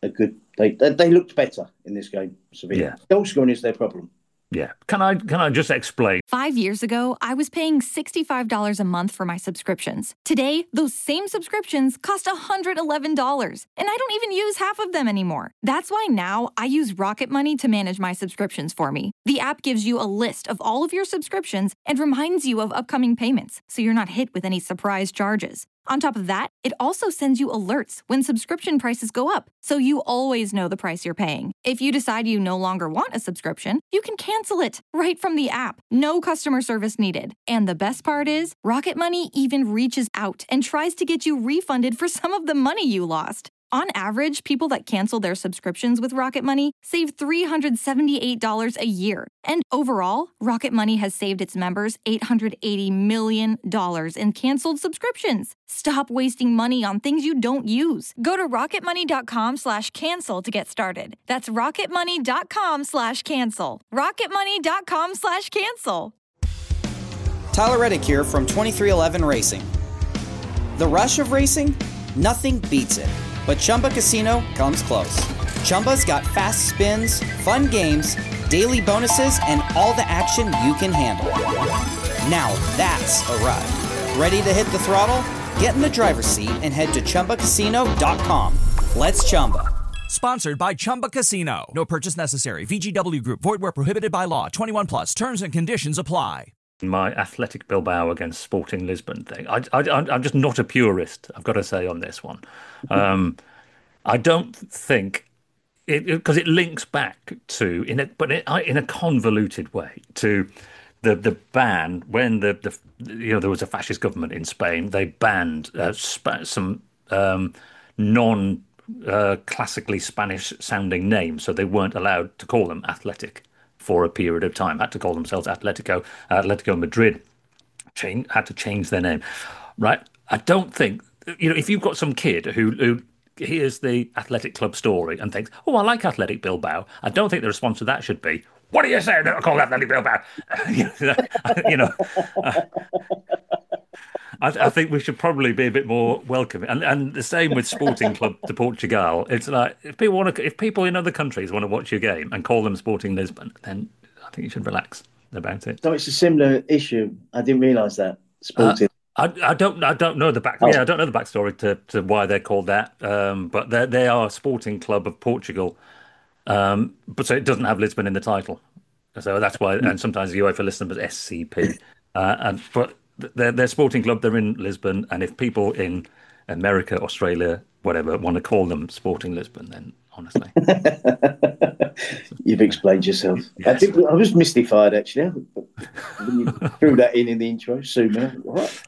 a good. They they, they looked better in this game. Sevilla. Yeah. Goal scoring is their problem. Yeah. Can I can I just explain? Five years ago, I was paying sixty-five dollars a month for my subscriptions. Today, those same subscriptions cost one hundred eleven dollars, and I don't even use half of them anymore. That's why now I use Rocket Money to manage my subscriptions for me. The app gives you a list of all of your subscriptions and reminds you of upcoming payments, so you're not hit with any surprise charges. On top of that, it also sends you alerts when subscription prices go up, so you always know the price you're paying. If you decide you no longer want a subscription, you can cancel it right from the app. No customer service needed. And the best part is, Rocket Money even reaches out and tries to get you refunded for some of the money you lost. On average, people that cancel their subscriptions with Rocket Money save three hundred seventy-eight dollars a year. And overall, Rocket Money has saved its members eight hundred eighty million dollars in canceled subscriptions. Stop wasting money on things you don't use. Go to rocketmoney.com slash cancel to get started. That's rocketmoney.com slash cancel. rocketmoney.com slash cancel. Tyler Reddick here from twenty-three eleven Racing. The rush of racing? Nothing beats it. But Chumba Casino comes close. Chumba's got fast spins, fun games, daily bonuses, and all the action you can handle. Now that's a ride. Ready to hit the throttle? Get in the driver's seat and head to chumba casino dot com. Let's Chumba. Sponsored by Chumba Casino. No purchase necessary. V G W Group. Void where prohibited by law. twenty-one plus. Terms and conditions apply. My Athletic Bilbao against Sporting Lisbon thing. I, I, I'm just not a purist, I've got to say, on this one. Um, I don't think, because it, it, it links back to, in a, but it, in a convoluted way, to the the ban when the, the you know there was a fascist government in Spain. They banned uh, sp- some um, non uh, classically Spanish sounding names, so they weren't allowed to call them Athletic for a period of time. Had to call themselves Atletico. Atletico Madrid change, had to change their name, right? I don't think, you know, if you've got some kid who, who hears the Athletic Club story and thinks, oh, I like Athletic Bilbao, I don't think the response to that should be, what are you saying that I call Athletic Bilbao? you know, uh, I, I think we should probably be a bit more welcoming, and and the same with Sporting Club de Portugal. It's like if people want to, if people in other countries want to watch your game and call them Sporting Lisbon, then I think you should relax about it. So it's a similar issue. I didn't realise that Sporting. Uh, I, I don't I don't know the back. Oh. Yeah, I don't know the backstory to, to why they're called that. Um, but they they are Sporting Club of Portugal. Um, but so it doesn't have Lisbon in the title, so that's why. And sometimes UEFA list them as S C P. Uh, and but. They're, they're Sporting Club, they're in Lisbon, and if people in America, Australia, whatever, want to call them Sporting Lisbon, then honestly. You've explained yourself. Yes. I, think, I was mystified, actually. When you threw that in in the intro, soon. What?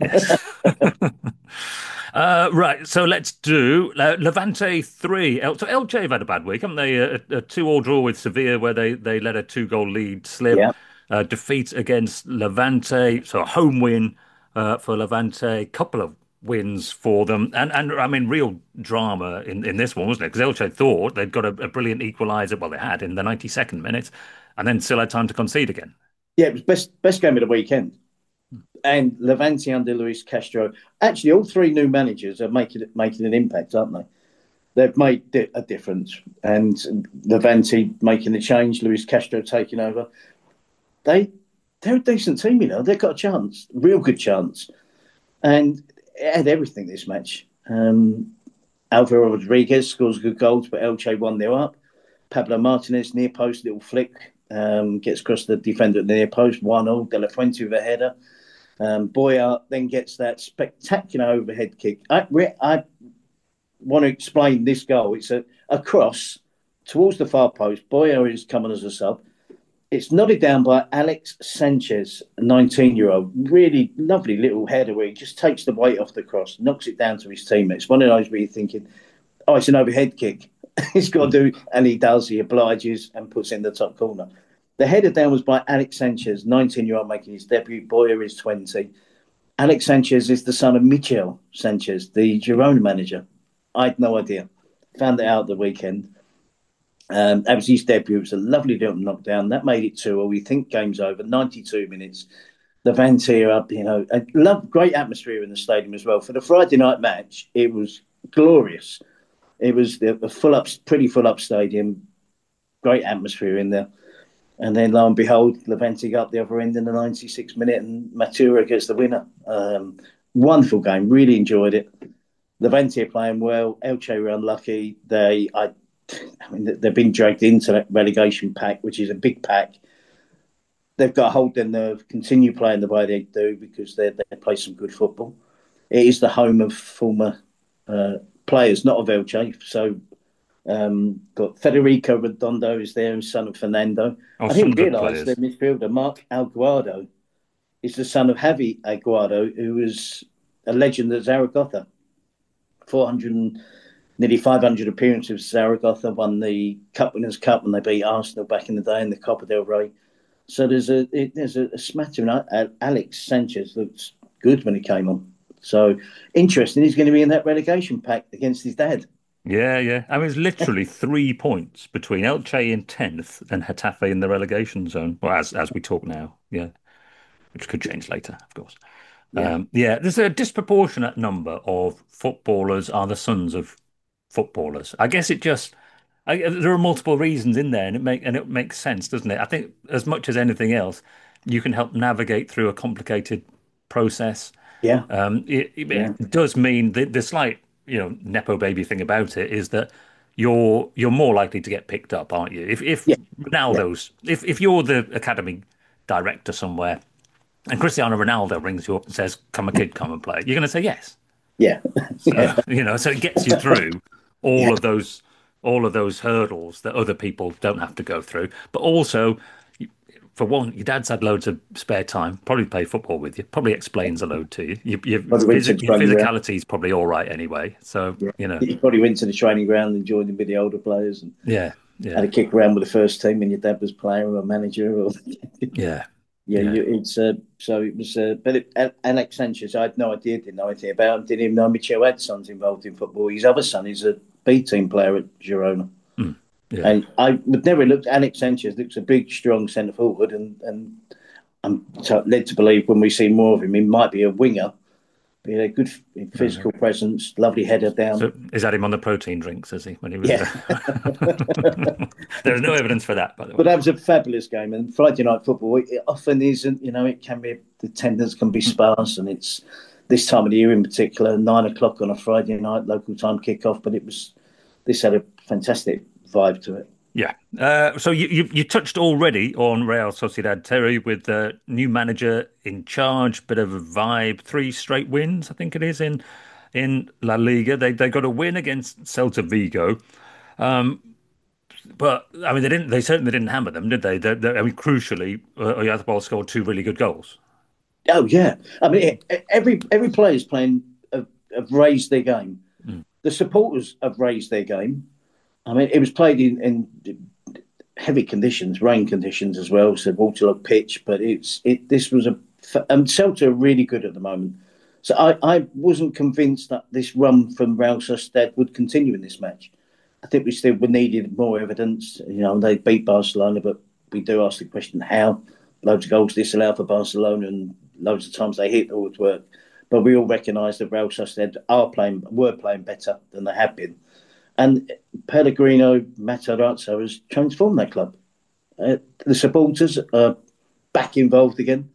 uh, right, so let's do uh, Levante three. El- so Elche have had a bad week, haven't they? A, a two-all draw with Sevilla where they, they let a two-goal lead slip. Yeah. Uh, defeat against Levante, so a home win uh, for Levante, couple of wins for them, and and I mean real drama in, in this one, wasn't it? Because Elche thought they'd got a, a brilliant equaliser, well they had in the ninety-second minute, and then still had time to concede again. Yeah, it was best best game of the weekend, and Levante under Luis Castro. Actually, all three new managers are making making an impact, aren't they? They've made a difference, and Levante making the change, Luis Castro taking over. They, they're a decent team, you know. They've got a chance, real good chance. And it had everything, this match. Um, Alvaro Rodriguez scores good goals, but Elche one nil up. Pablo Martinez, near post, little flick, um, gets across the defender at the near post, one all. De La Fuente with a header. Um, Boya then gets that spectacular overhead kick. I, I want to explain this goal. It's a, a cross towards the far post. Boya is coming as a sub. It's nodded down by Alex Sanchez, a nineteen-year-old. Really lovely little header where he just takes the weight off the cross, knocks it down to his teammates. One of those where you're thinking, oh, it's an overhead kick. He's got to do, and he does. He obliges and puts it in the top corner. The header down was by Alex Sanchez, nineteen-year-old making his debut. Boya is twenty. Alex Sanchez is the son of Michel Sanchez, the Girona manager. I had no idea. Found it out at the weekend. Um, that was his debut. It was a lovely little knockdown. That made it two all. We think game's over. ninety-two minutes. Levante are up, you know. A love, great atmosphere in the stadium as well. For the Friday night match, it was glorious. It was the, the full up, pretty full up stadium, great atmosphere in there. And then lo and behold, Levante got up the other end in the ninety-sixth minute, and Matura gets the winner. Um, wonderful game, really enjoyed it. Levante are playing well. Elche were unlucky. They, I, I mean, they've been dragged into that relegation pack, which is a big pack. They've got to hold their nerve, continue playing the way they do, because they they play some good football. It is the home of former uh, players, not of Elche. So, um, got Federico Redondo is there, son of Fernando. Oh, I didn't some good realise players. the midfielder Mark Aguado is the son of Javi Aguado, who was a legend at Zaragoza. four hundred, nearly five hundred appearances with Zaragoza, won the Cup Winners' Cup when they beat Arsenal back in the day in the Copa del Rey. So there's a it, there's a, a smattering. Alex Sanchez looked good when he came on. So interesting. He's going to be in that relegation pack against his dad. Yeah, yeah. I mean, it's literally three points between Elche in tenth and Getafe in the relegation zone. Well, as as we talk now, yeah, which could change later, of course. Yeah. Um, yeah, there's a disproportionate number of footballers are the sons of footballers. I guess it just. I, there are multiple reasons in there, and it make and it makes sense, doesn't it? I think as much as anything else, you can help navigate through a complicated process. Yeah, um, it, it, yeah. it does mean the, the slight, you know, nepo baby thing about it is that you're you're more likely to get picked up, aren't you? If if yeah. Ronaldo's yeah. if if you're the academy director somewhere, and Cristiano Ronaldo rings you up and says, "Come, a kid, come and play," you're going to say yes. Yeah, so, yeah. You know, so it gets you through all yeah. of those. all of those hurdles that other people don't have to go through. But also, for one, your dad's had loads of spare time, probably play football with you, probably explains a load to you. you, you phys- your physicality is probably all right anyway. So, yeah. you know. You probably went to the training ground and joined in with the older players. And yeah, yeah. had a kick around with the first team when your dad was player or manager. Or yeah. Yeah, yeah. You, it's uh, so it was. Uh, but it, Alex Sanchez, I had no idea, didn't know anything about him. Didn't even know Michel had sons involved in football. His other son is a B team player at Girona, mm, yeah. and I would never looked. Alex Sanchez looks a big, strong centre forward, and and I'm t- led to believe when we see more of him, he might be a winger. He had a good physical mm-hmm. presence, lovely header down. So is that him on the protein drinks? Is he when he was? Yeah. There's no evidence for that, by the way. But that was a fabulous game, and Friday night football it often isn't. You know, it can be the attendance can be sparse, and it's this time of the year in particular, nine o'clock on a Friday night, local time kickoff. But it was this had a fantastic vibe to it. Yeah. Uh, so you, you you touched already on Real Sociedad, Terry, with the new manager in charge, bit of a vibe, three straight wins, I think it is, in in La Liga. They they got a win against Celta Vigo. Um, but, I mean, they didn't. They certainly didn't hammer them, did they? They, they I mean, crucially, uh, Oyarzabal scored two really good goals. Oh, yeah. I mean, every every player's playing have, have raised their game. Mm. The supporters have raised their game. I mean, it was played in, in heavy conditions, rain conditions as well, so waterlogged pitch. But it's it. This was a and Celta are really good at the moment. So I, I wasn't convinced that this run from Real Sociedad would continue in this match. I think we still we needed more evidence. You know, they beat Barcelona, but we do ask the question how. Loads of goals disallowed for Barcelona, and loads of times they hit the woodwork. But we all recognise that Real Sociedad are playing, were playing better than they have been. And Pellegrino Matarazzo has transformed that club. Uh, the supporters are back involved again.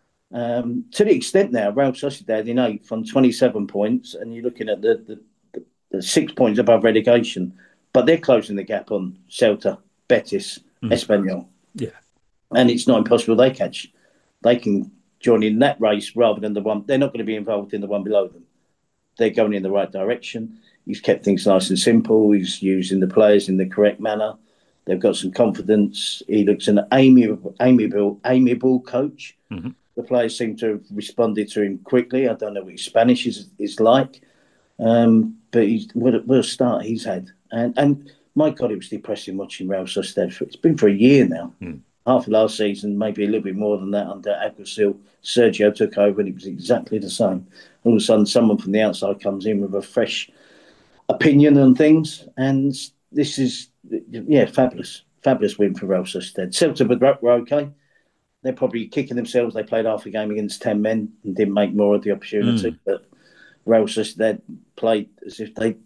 Um, to the extent now, Real Sociedad in eighth on twenty-seven points, and you're looking at the, the, the, the six points above relegation, but they're closing the gap on Celta, Betis, mm. Espanyol. Yeah. And it's not impossible they catch. They can join in that race rather than the one. They're not going to be involved in the one below them. They're going in the right direction. He's kept things nice and simple. He's using the players in the correct manner. They've got some confidence. He looks an amiable, amiable, amiable coach. Mm-hmm. The players seem to have responded to him quickly. I don't know what his Spanish is, is like, um, but he's, what, a, what a start he's had. And, and my God, it was depressing watching Real Sociedad. It's been for a year now. Mm. Half of last season, maybe a little bit more than that under Alguacil. Sergio took over and it was exactly the same. All of a sudden, someone from the outside comes in with a fresh opinion on things. And this is, yeah, fabulous. Fabulous win for Real Sociedad. Celta were okay. They're probably kicking themselves. They played half a game against ten men and didn't make more of the opportunity. Mm. But Real Sociedad played as if they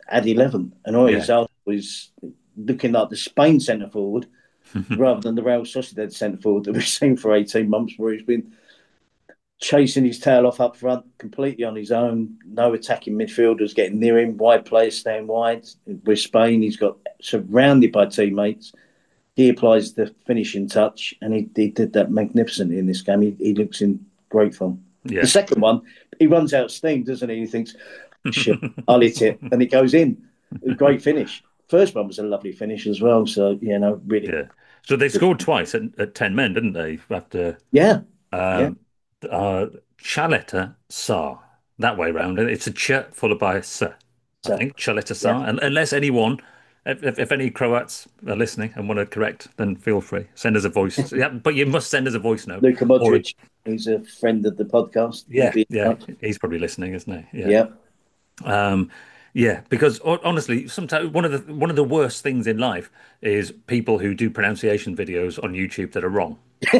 had eleven, and all Yeah. his out was looking like the Spain centre forward rather than the Real Sociedad centre forward that we've seen for eighteen months, where he's been chasing his tail off up front, completely on his own. No attacking midfielders getting near him. Wide players staying wide. With Spain, he's got surrounded by teammates. He applies the finishing touch, and he, he did that magnificently in this game. He, he looks in great form. Yeah. The second one, he runs out of steam, doesn't he? He thinks, shit, I'll hit it. And it goes in. A great finish. First one was a lovely finish as well. So, you know, really. Yeah. So they scored twice at, at ten men, didn't they? After Yeah. Um, yeah. Uh, Chaleta Sa, that way round. It's a ch followed by a s, I think. Chaleta Sa. Yeah. And unless anyone, if, if, if any Croats are listening and want to correct, then feel free. Send us a voice. Yeah, but you must send us a voice note. Luka Modric, a... he's a friend of the podcast. Yeah, yeah. He's probably listening, isn't he? Yeah. yeah. Um, Yeah, because honestly, sometimes one of the one of the worst things in life is people who do pronunciation videos on YouTube that are wrong.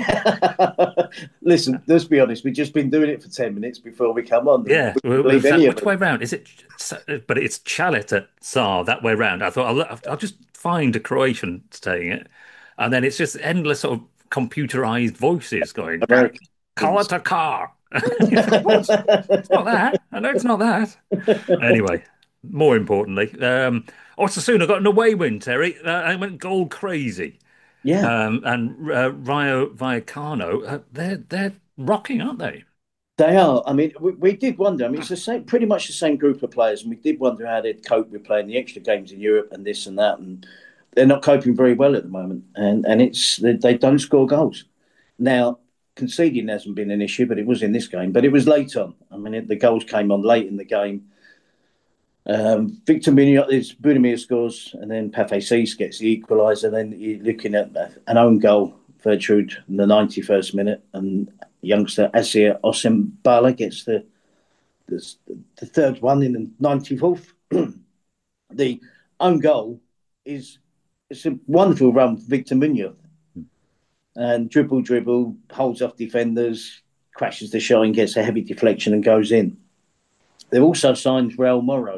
Listen, let's be honest. We've just been doing it for ten minutes before we come on. Yeah, we well, that, which way round is it? But it's Chaleta Sa that way round. I thought I'll, I'll just find a Croatian saying it, and then it's just endless sort of computerized voices going. Chaleta car. It's not that. I know it's not that. Anyway. More importantly, um, Osasuna got an away win, Terry. Uh, I went goal crazy. Yeah. Um, and uh, Rayo Vallecano, uh, they're, they're rocking, aren't they? They are. I mean, we, we did wonder. I mean, it's the same, pretty much the same group of players, and we did wonder how they'd cope with playing the extra games in Europe and this and that. And they're not coping very well at the moment. And, and it's they, they don't score goals. Now, conceding hasn't been an issue, but it was in this game. But it was late on. I mean, it, the goals came on late in the game. Um, Victor Munoz, Budimir scores, and then Pafe gets the equaliser. Then you're looking at an own goal, Vertrude, in the ninety-first minute, and youngster Asir Osimbala gets the, the the third one in the ninety-fourth. The own goal is it's a wonderful run for Victor Munoz, and dribble, dribble, holds off defenders, crashes the shot, and gets a heavy deflection and goes in. They've also signed Raul Moro,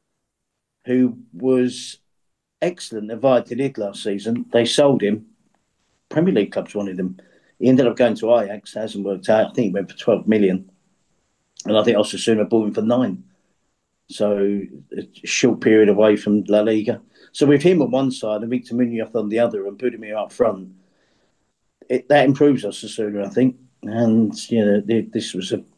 who was excellent at Valladolid last season. They sold him. Premier League clubs wanted him. He ended up going to Ajax. Hasn't worked out. I think he went for twelve million. And I think Osasuna bought him for nine. So a short period away from La Liga. So with him on one side and Victor Munoz on the other and Budimir up front, it, that improves Osasuna, I think. And, you know, this was a...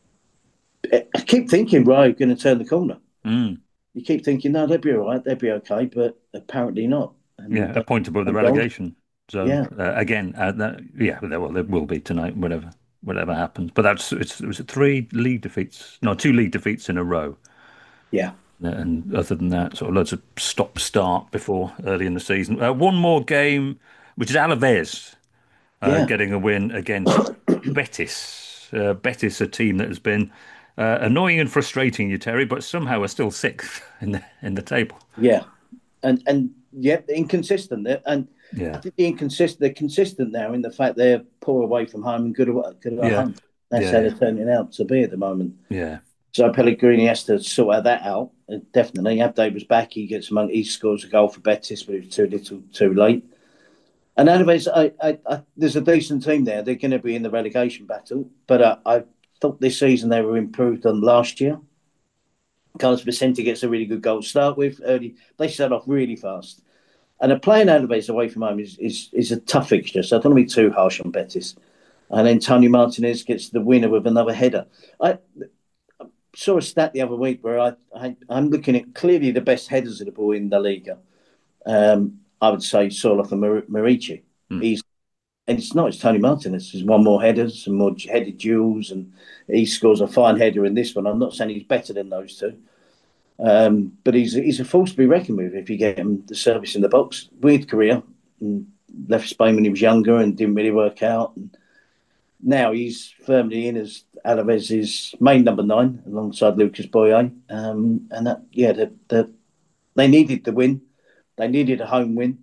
I keep thinking, right, going to turn the corner. Mm. You keep thinking, no, they'll be all right, they'll be okay, but apparently not. And, yeah, a point above the relegation. So yeah. uh, again, uh, that, yeah, well, there will be tonight, whatever, whatever happens. But that's it's it was three league defeats, no, two league defeats in a row. Yeah, and other than that, sort of loads of stop-start before early in the season. Uh, one more game, which is Alaves uh, yeah. getting a win against Betis. Uh, Betis, a team that has been Uh, annoying and frustrating you, Terry, but somehow are still sixth in the in the table. Yeah, and and yeah, inconsistent. And yeah, I think the inconsistent. They're consistent now in the fact they're poor away from home and good at good at yeah. home. That's yeah, how yeah. they're turning out to be at the moment. Yeah. So Pellegrini has to sort that out. Definitely, Abde was back. He gets among. He scores a goal for Betis, but it was too little, too late. And anyways, I, I, I, there's a decent team there. They're going to be in the relegation battle, but uh, I. thought this season they were improved on last year. Carlos Vicente gets a really good goal to start with. Early, they start off really fast. And a playing Alaves away from home is, is is a tough fixture, so I don't want to be too harsh on Betis. And then Tony Martinez gets the winner with another header. I, I saw a stat the other week where I, I, I'm looking at clearly the best headers of the ball in La Liga. Um, I would say Soloth and Mar- Marici. Mm. He's And it's not, it's Tony Martinez. There's one more headers, some more headed duels, and he scores a fine header in this one. I'm not saying he's better than those two, um, but he's he's a force to be reckoned with if you get him the service in the box. Weird career. And left Spain when he was younger and didn't really work out. And now he's firmly in as Alaves' main number nine alongside Lucas Boye. Um, and that, yeah, the, the, they needed the win. They needed a home win.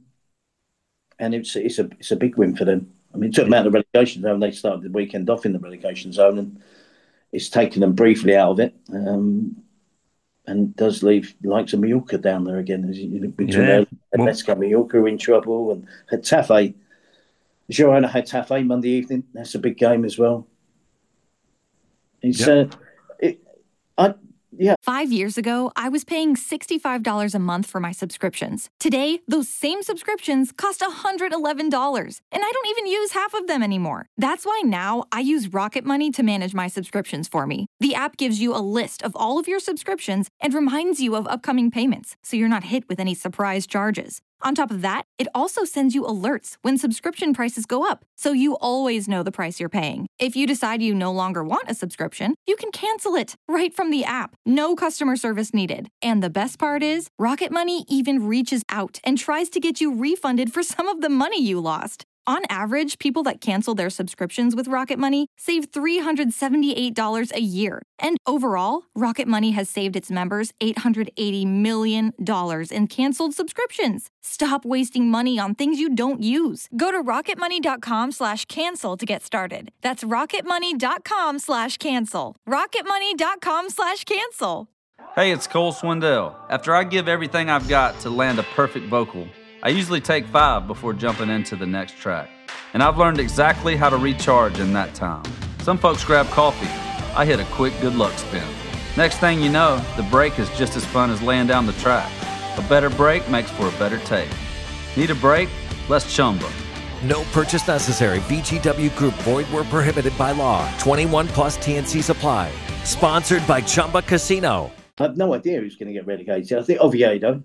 And it's it's a it's a big win for them. I mean, it took them out of the relegation zone. They started the weekend off in the relegation zone, and it's taken them briefly out of it. Um, and does leave likes of Mallorca down there again. As you, between Yeah. and Well- let's go Mallorca in trouble, and Getafe, Girona Getafe Monday evening. That's a big game as well. It's Yeah. uh, it, I yeah. Five years ago, I was paying sixty-five dollars a month for my subscriptions. Today, those same subscriptions cost one hundred eleven dollars, and I don't even use half of them anymore. That's why now I use Rocket Money to manage my subscriptions for me. The app gives you a list of all of your subscriptions and reminds you of upcoming payments, so you're not hit with any surprise charges. On top of that, it also sends you alerts when subscription prices go up, so you always know the price you're paying. If you decide you no longer want a subscription, you can cancel it right from the app. No customer service needed. And the best part is, Rocket Money even reaches out and tries to get you refunded for some of the money you lost. On average, people that cancel their subscriptions with Rocket Money save three hundred seventy-eight dollars a year. And overall, Rocket Money has saved its members eight hundred eighty million dollars in canceled subscriptions. Stop wasting money on things you don't use. Go to rocketmoney.com slash cancel to get started. That's rocketmoney.com slash cancel. rocketmoney.com slash cancel. Hey, it's Cole Swindell. After I give everything I've got to land a perfect vocal, I usually take five before jumping into the next track. And I've learned exactly how to recharge in that time. Some folks grab coffee. I hit a quick good luck spin. Next thing you know, the break is just as fun as laying down the track. A better break makes for a better take. Need a break? Let's Chumba. No purchase necessary. V G W Group. Void where prohibited by law. twenty-one plus T N C supply. Sponsored by Chumba Casino. I have no idea who's going to get relegated. I think Oviedo.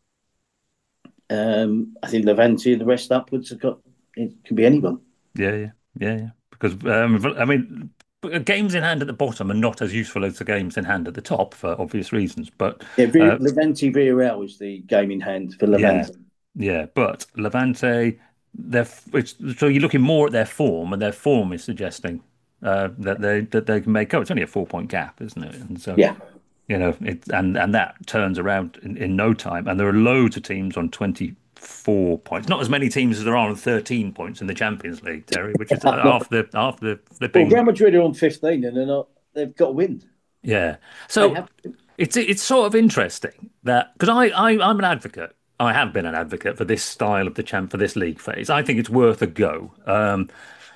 Um, I think Levante and the rest upwards have got. It could be anyone. Yeah, yeah, yeah, yeah. Because um, I mean, games in hand at the bottom are not as useful as the games in hand at the top for obvious reasons. But Yeah, v- uh, Levante Villarreal is the game in hand for Levante. yeah, but Levante, they're it's, so you're looking more at their form, and their form is suggesting uh, that they that they can make up. It's only a four point gap, isn't it? And so Yeah. you know, it and and that turns around in, in no time. And there are loads of teams on twenty-four points. Not as many teams as there are on thirteen points in the Champions League, Terry, which is half the half the Well, flipping. Real Madrid are on fifteen, and they're not. They've got to win. Yeah. They So have to. it's it's sort of interesting that because I, I I'm an advocate. I have been an advocate for this style of the champ for this league phase. I think it's worth a go. Um,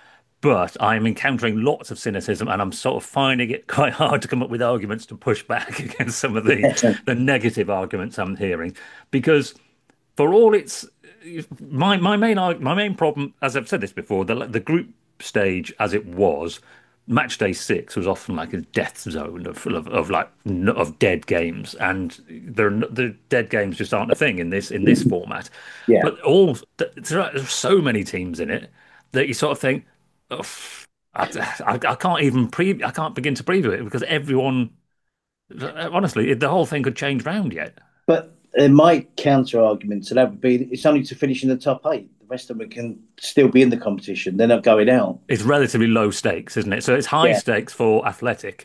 but I'm encountering lots of cynicism, and I'm sort of finding it quite hard to come up with arguments to push back against some of the the negative arguments I'm hearing. Because for all its my my main arg- my main problem, as I've said this before, the the group stage as it was, match day six was often like a death zone of of, of like n- of dead games, and there the dead games just aren't a thing in this in this format. Yeah. But all there are so many teams in it that you sort of think, oh, I, I, I can't even pre I can't begin to preview it because everyone, honestly, the whole thing could change round yet. But uh, my counter argument to that would be it's only to finish in the top eight. The rest of them can still be in the competition. They're not going out. It's relatively low stakes, isn't it? So it's high Yeah. stakes for Athletic,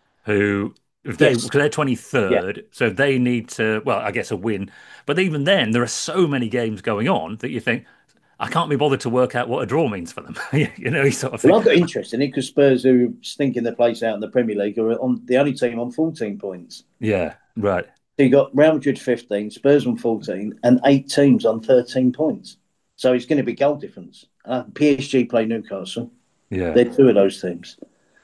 who if they Yes. because they're twenty-third, so they need to well, I guess a win. But even then, there are so many games going on that you think I can't be bothered to work out what a draw means for them. you know, you sort of think. Well, I've got interest in it because Spurs, who are stinking the place out in the Premier League, are on the only team on fourteen points. Yeah, right. So you got Real Madrid fifteen, Spurs on fourteen, and eight teams on thirteen points. So it's going to be goal difference. Uh, P S G play Newcastle. Yeah, They're two of those teams.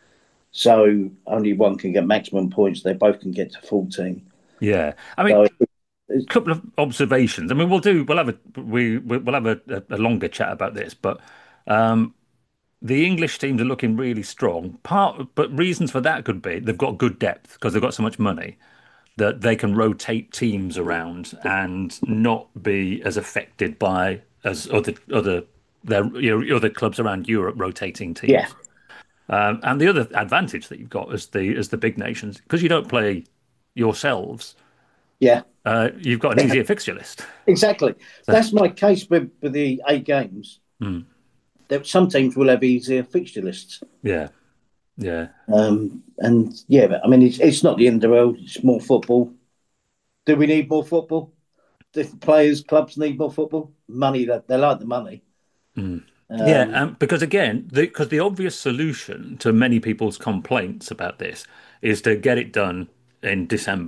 So only one can get maximum points. They both can get to fourteen. yeah. I mean, So a couple of observations. I mean, we'll do. We'll have a we we'll have a, a longer chat about this, but um, the English teams are looking really strong. Part, but reasons for that could be they've got good depth because they've got so much money that they can rotate teams around and not be as affected by as other other their you know, other clubs around Europe rotating teams. yeah, Um, and the other advantage that you've got as the as the big nations because you don't play yourselves. yeah, Uh, you've got an easier fixture list. exactly. That's my case with, with the eight games. Hmm. That some teams will have easier fixture lists. Yeah, yeah, Um, and yeah, but I mean, it's, it's not the end of the world. It's more football. Do we need more football? Do players, clubs need more football? Money, they, they like the money. Mm. Um, yeah. Um, because again, because the, the obvious solution to many people's complaints about this is to get it done in December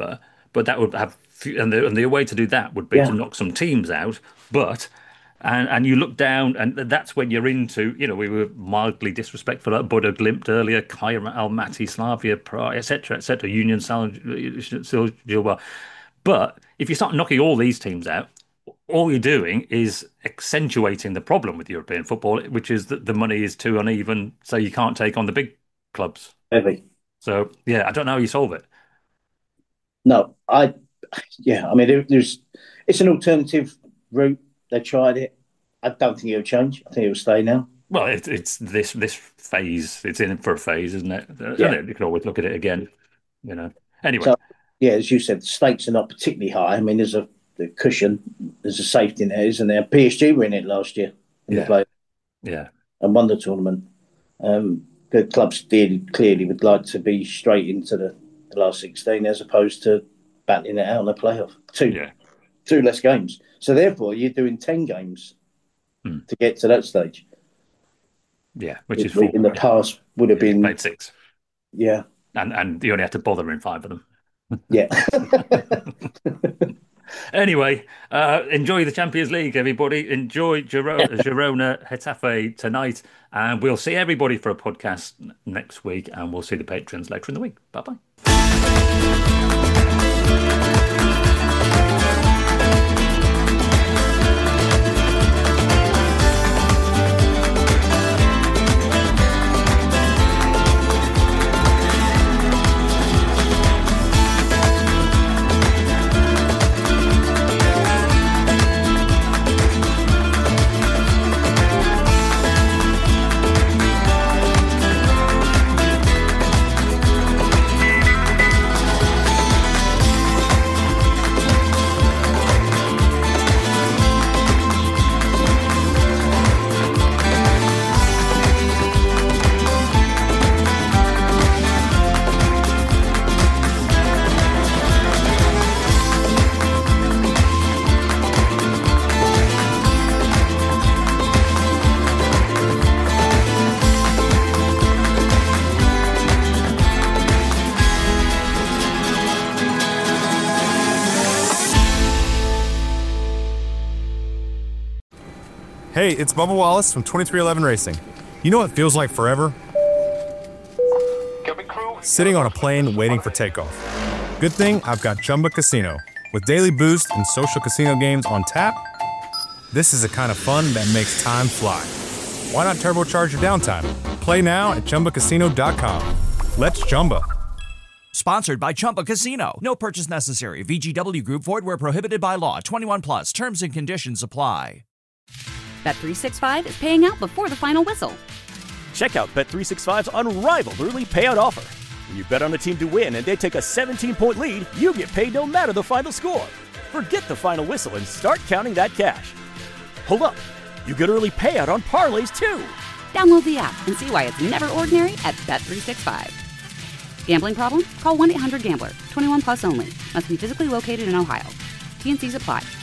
but that would have, and the, and the way to do that would be Yeah. to knock some teams out. But, and and you look down, and that's when you're into, you know, we were mildly disrespectful at Buddha Glimt earlier, Kaya Almaty, Slavia Prague, et cetera, et cetera, Union Saint-Gilloise. But if you start knocking all these teams out, all you're doing is accentuating the problem with European football, which is that the money is too uneven, so you can't take on the big clubs. Heavy. So, yeah, I don't know how you solve it. No, I, yeah, I mean, there, there's, it's an alternative route. They tried it. I don't think it'll change. I think it'll stay now. Well, it, it's this this phase. It's in for a phase, isn't it? Yeah. You can always look at it again, you know. Anyway. So, yeah, as you said, the stakes are not particularly high. I mean, there's a the cushion, there's a safety net, isn't there? P S G were in it last year in Yeah. the play Yeah. and won the tournament. Um, the clubs clearly, clearly would like to be straight into the, the last sixteen as opposed to battling it out in the playoff. Two, Yeah. two less games. So therefore, you're doing ten games Hmm. to get to that stage. Yeah, which is in the past would have been played six, yeah, and and you only had to bother in five of them. yeah. Anyway, uh, enjoy the Champions League, everybody. Enjoy Giro- Girona Getafe tonight, and we'll see everybody for a podcast next week, and we'll see the patrons later in the week. Bye bye. Hey, it's Bubba Wallace from twenty-three eleven Racing. You know what feels like forever? Sitting on a plane waiting for takeoff. Good thing I've got Chumba Casino. With daily boost and social casino games on tap, this is the kind of fun that makes time fly. Why not turbocharge your downtime? Play now at Chumba Casino dot com. Let's Chumba. Sponsored by Chumba Casino. No purchase necessary. V G W Group. Void where prohibited by law. twenty-one plus. Terms and conditions apply. Bet three sixty-five is paying out before the final whistle. Check out Bet three sixty-five's unrivaled early payout offer. When you bet on a team to win and they take a seventeen-point lead, you get paid no matter the final score. Forget the final whistle and start counting that cash. Hold up. You get early payout on parlays, too. Download the app and see why it's never ordinary at Bet three sixty-five. Gambling problem? Call one eight hundred gambler. twenty-one plus only. Must be physically located in Ohio. T and C's apply.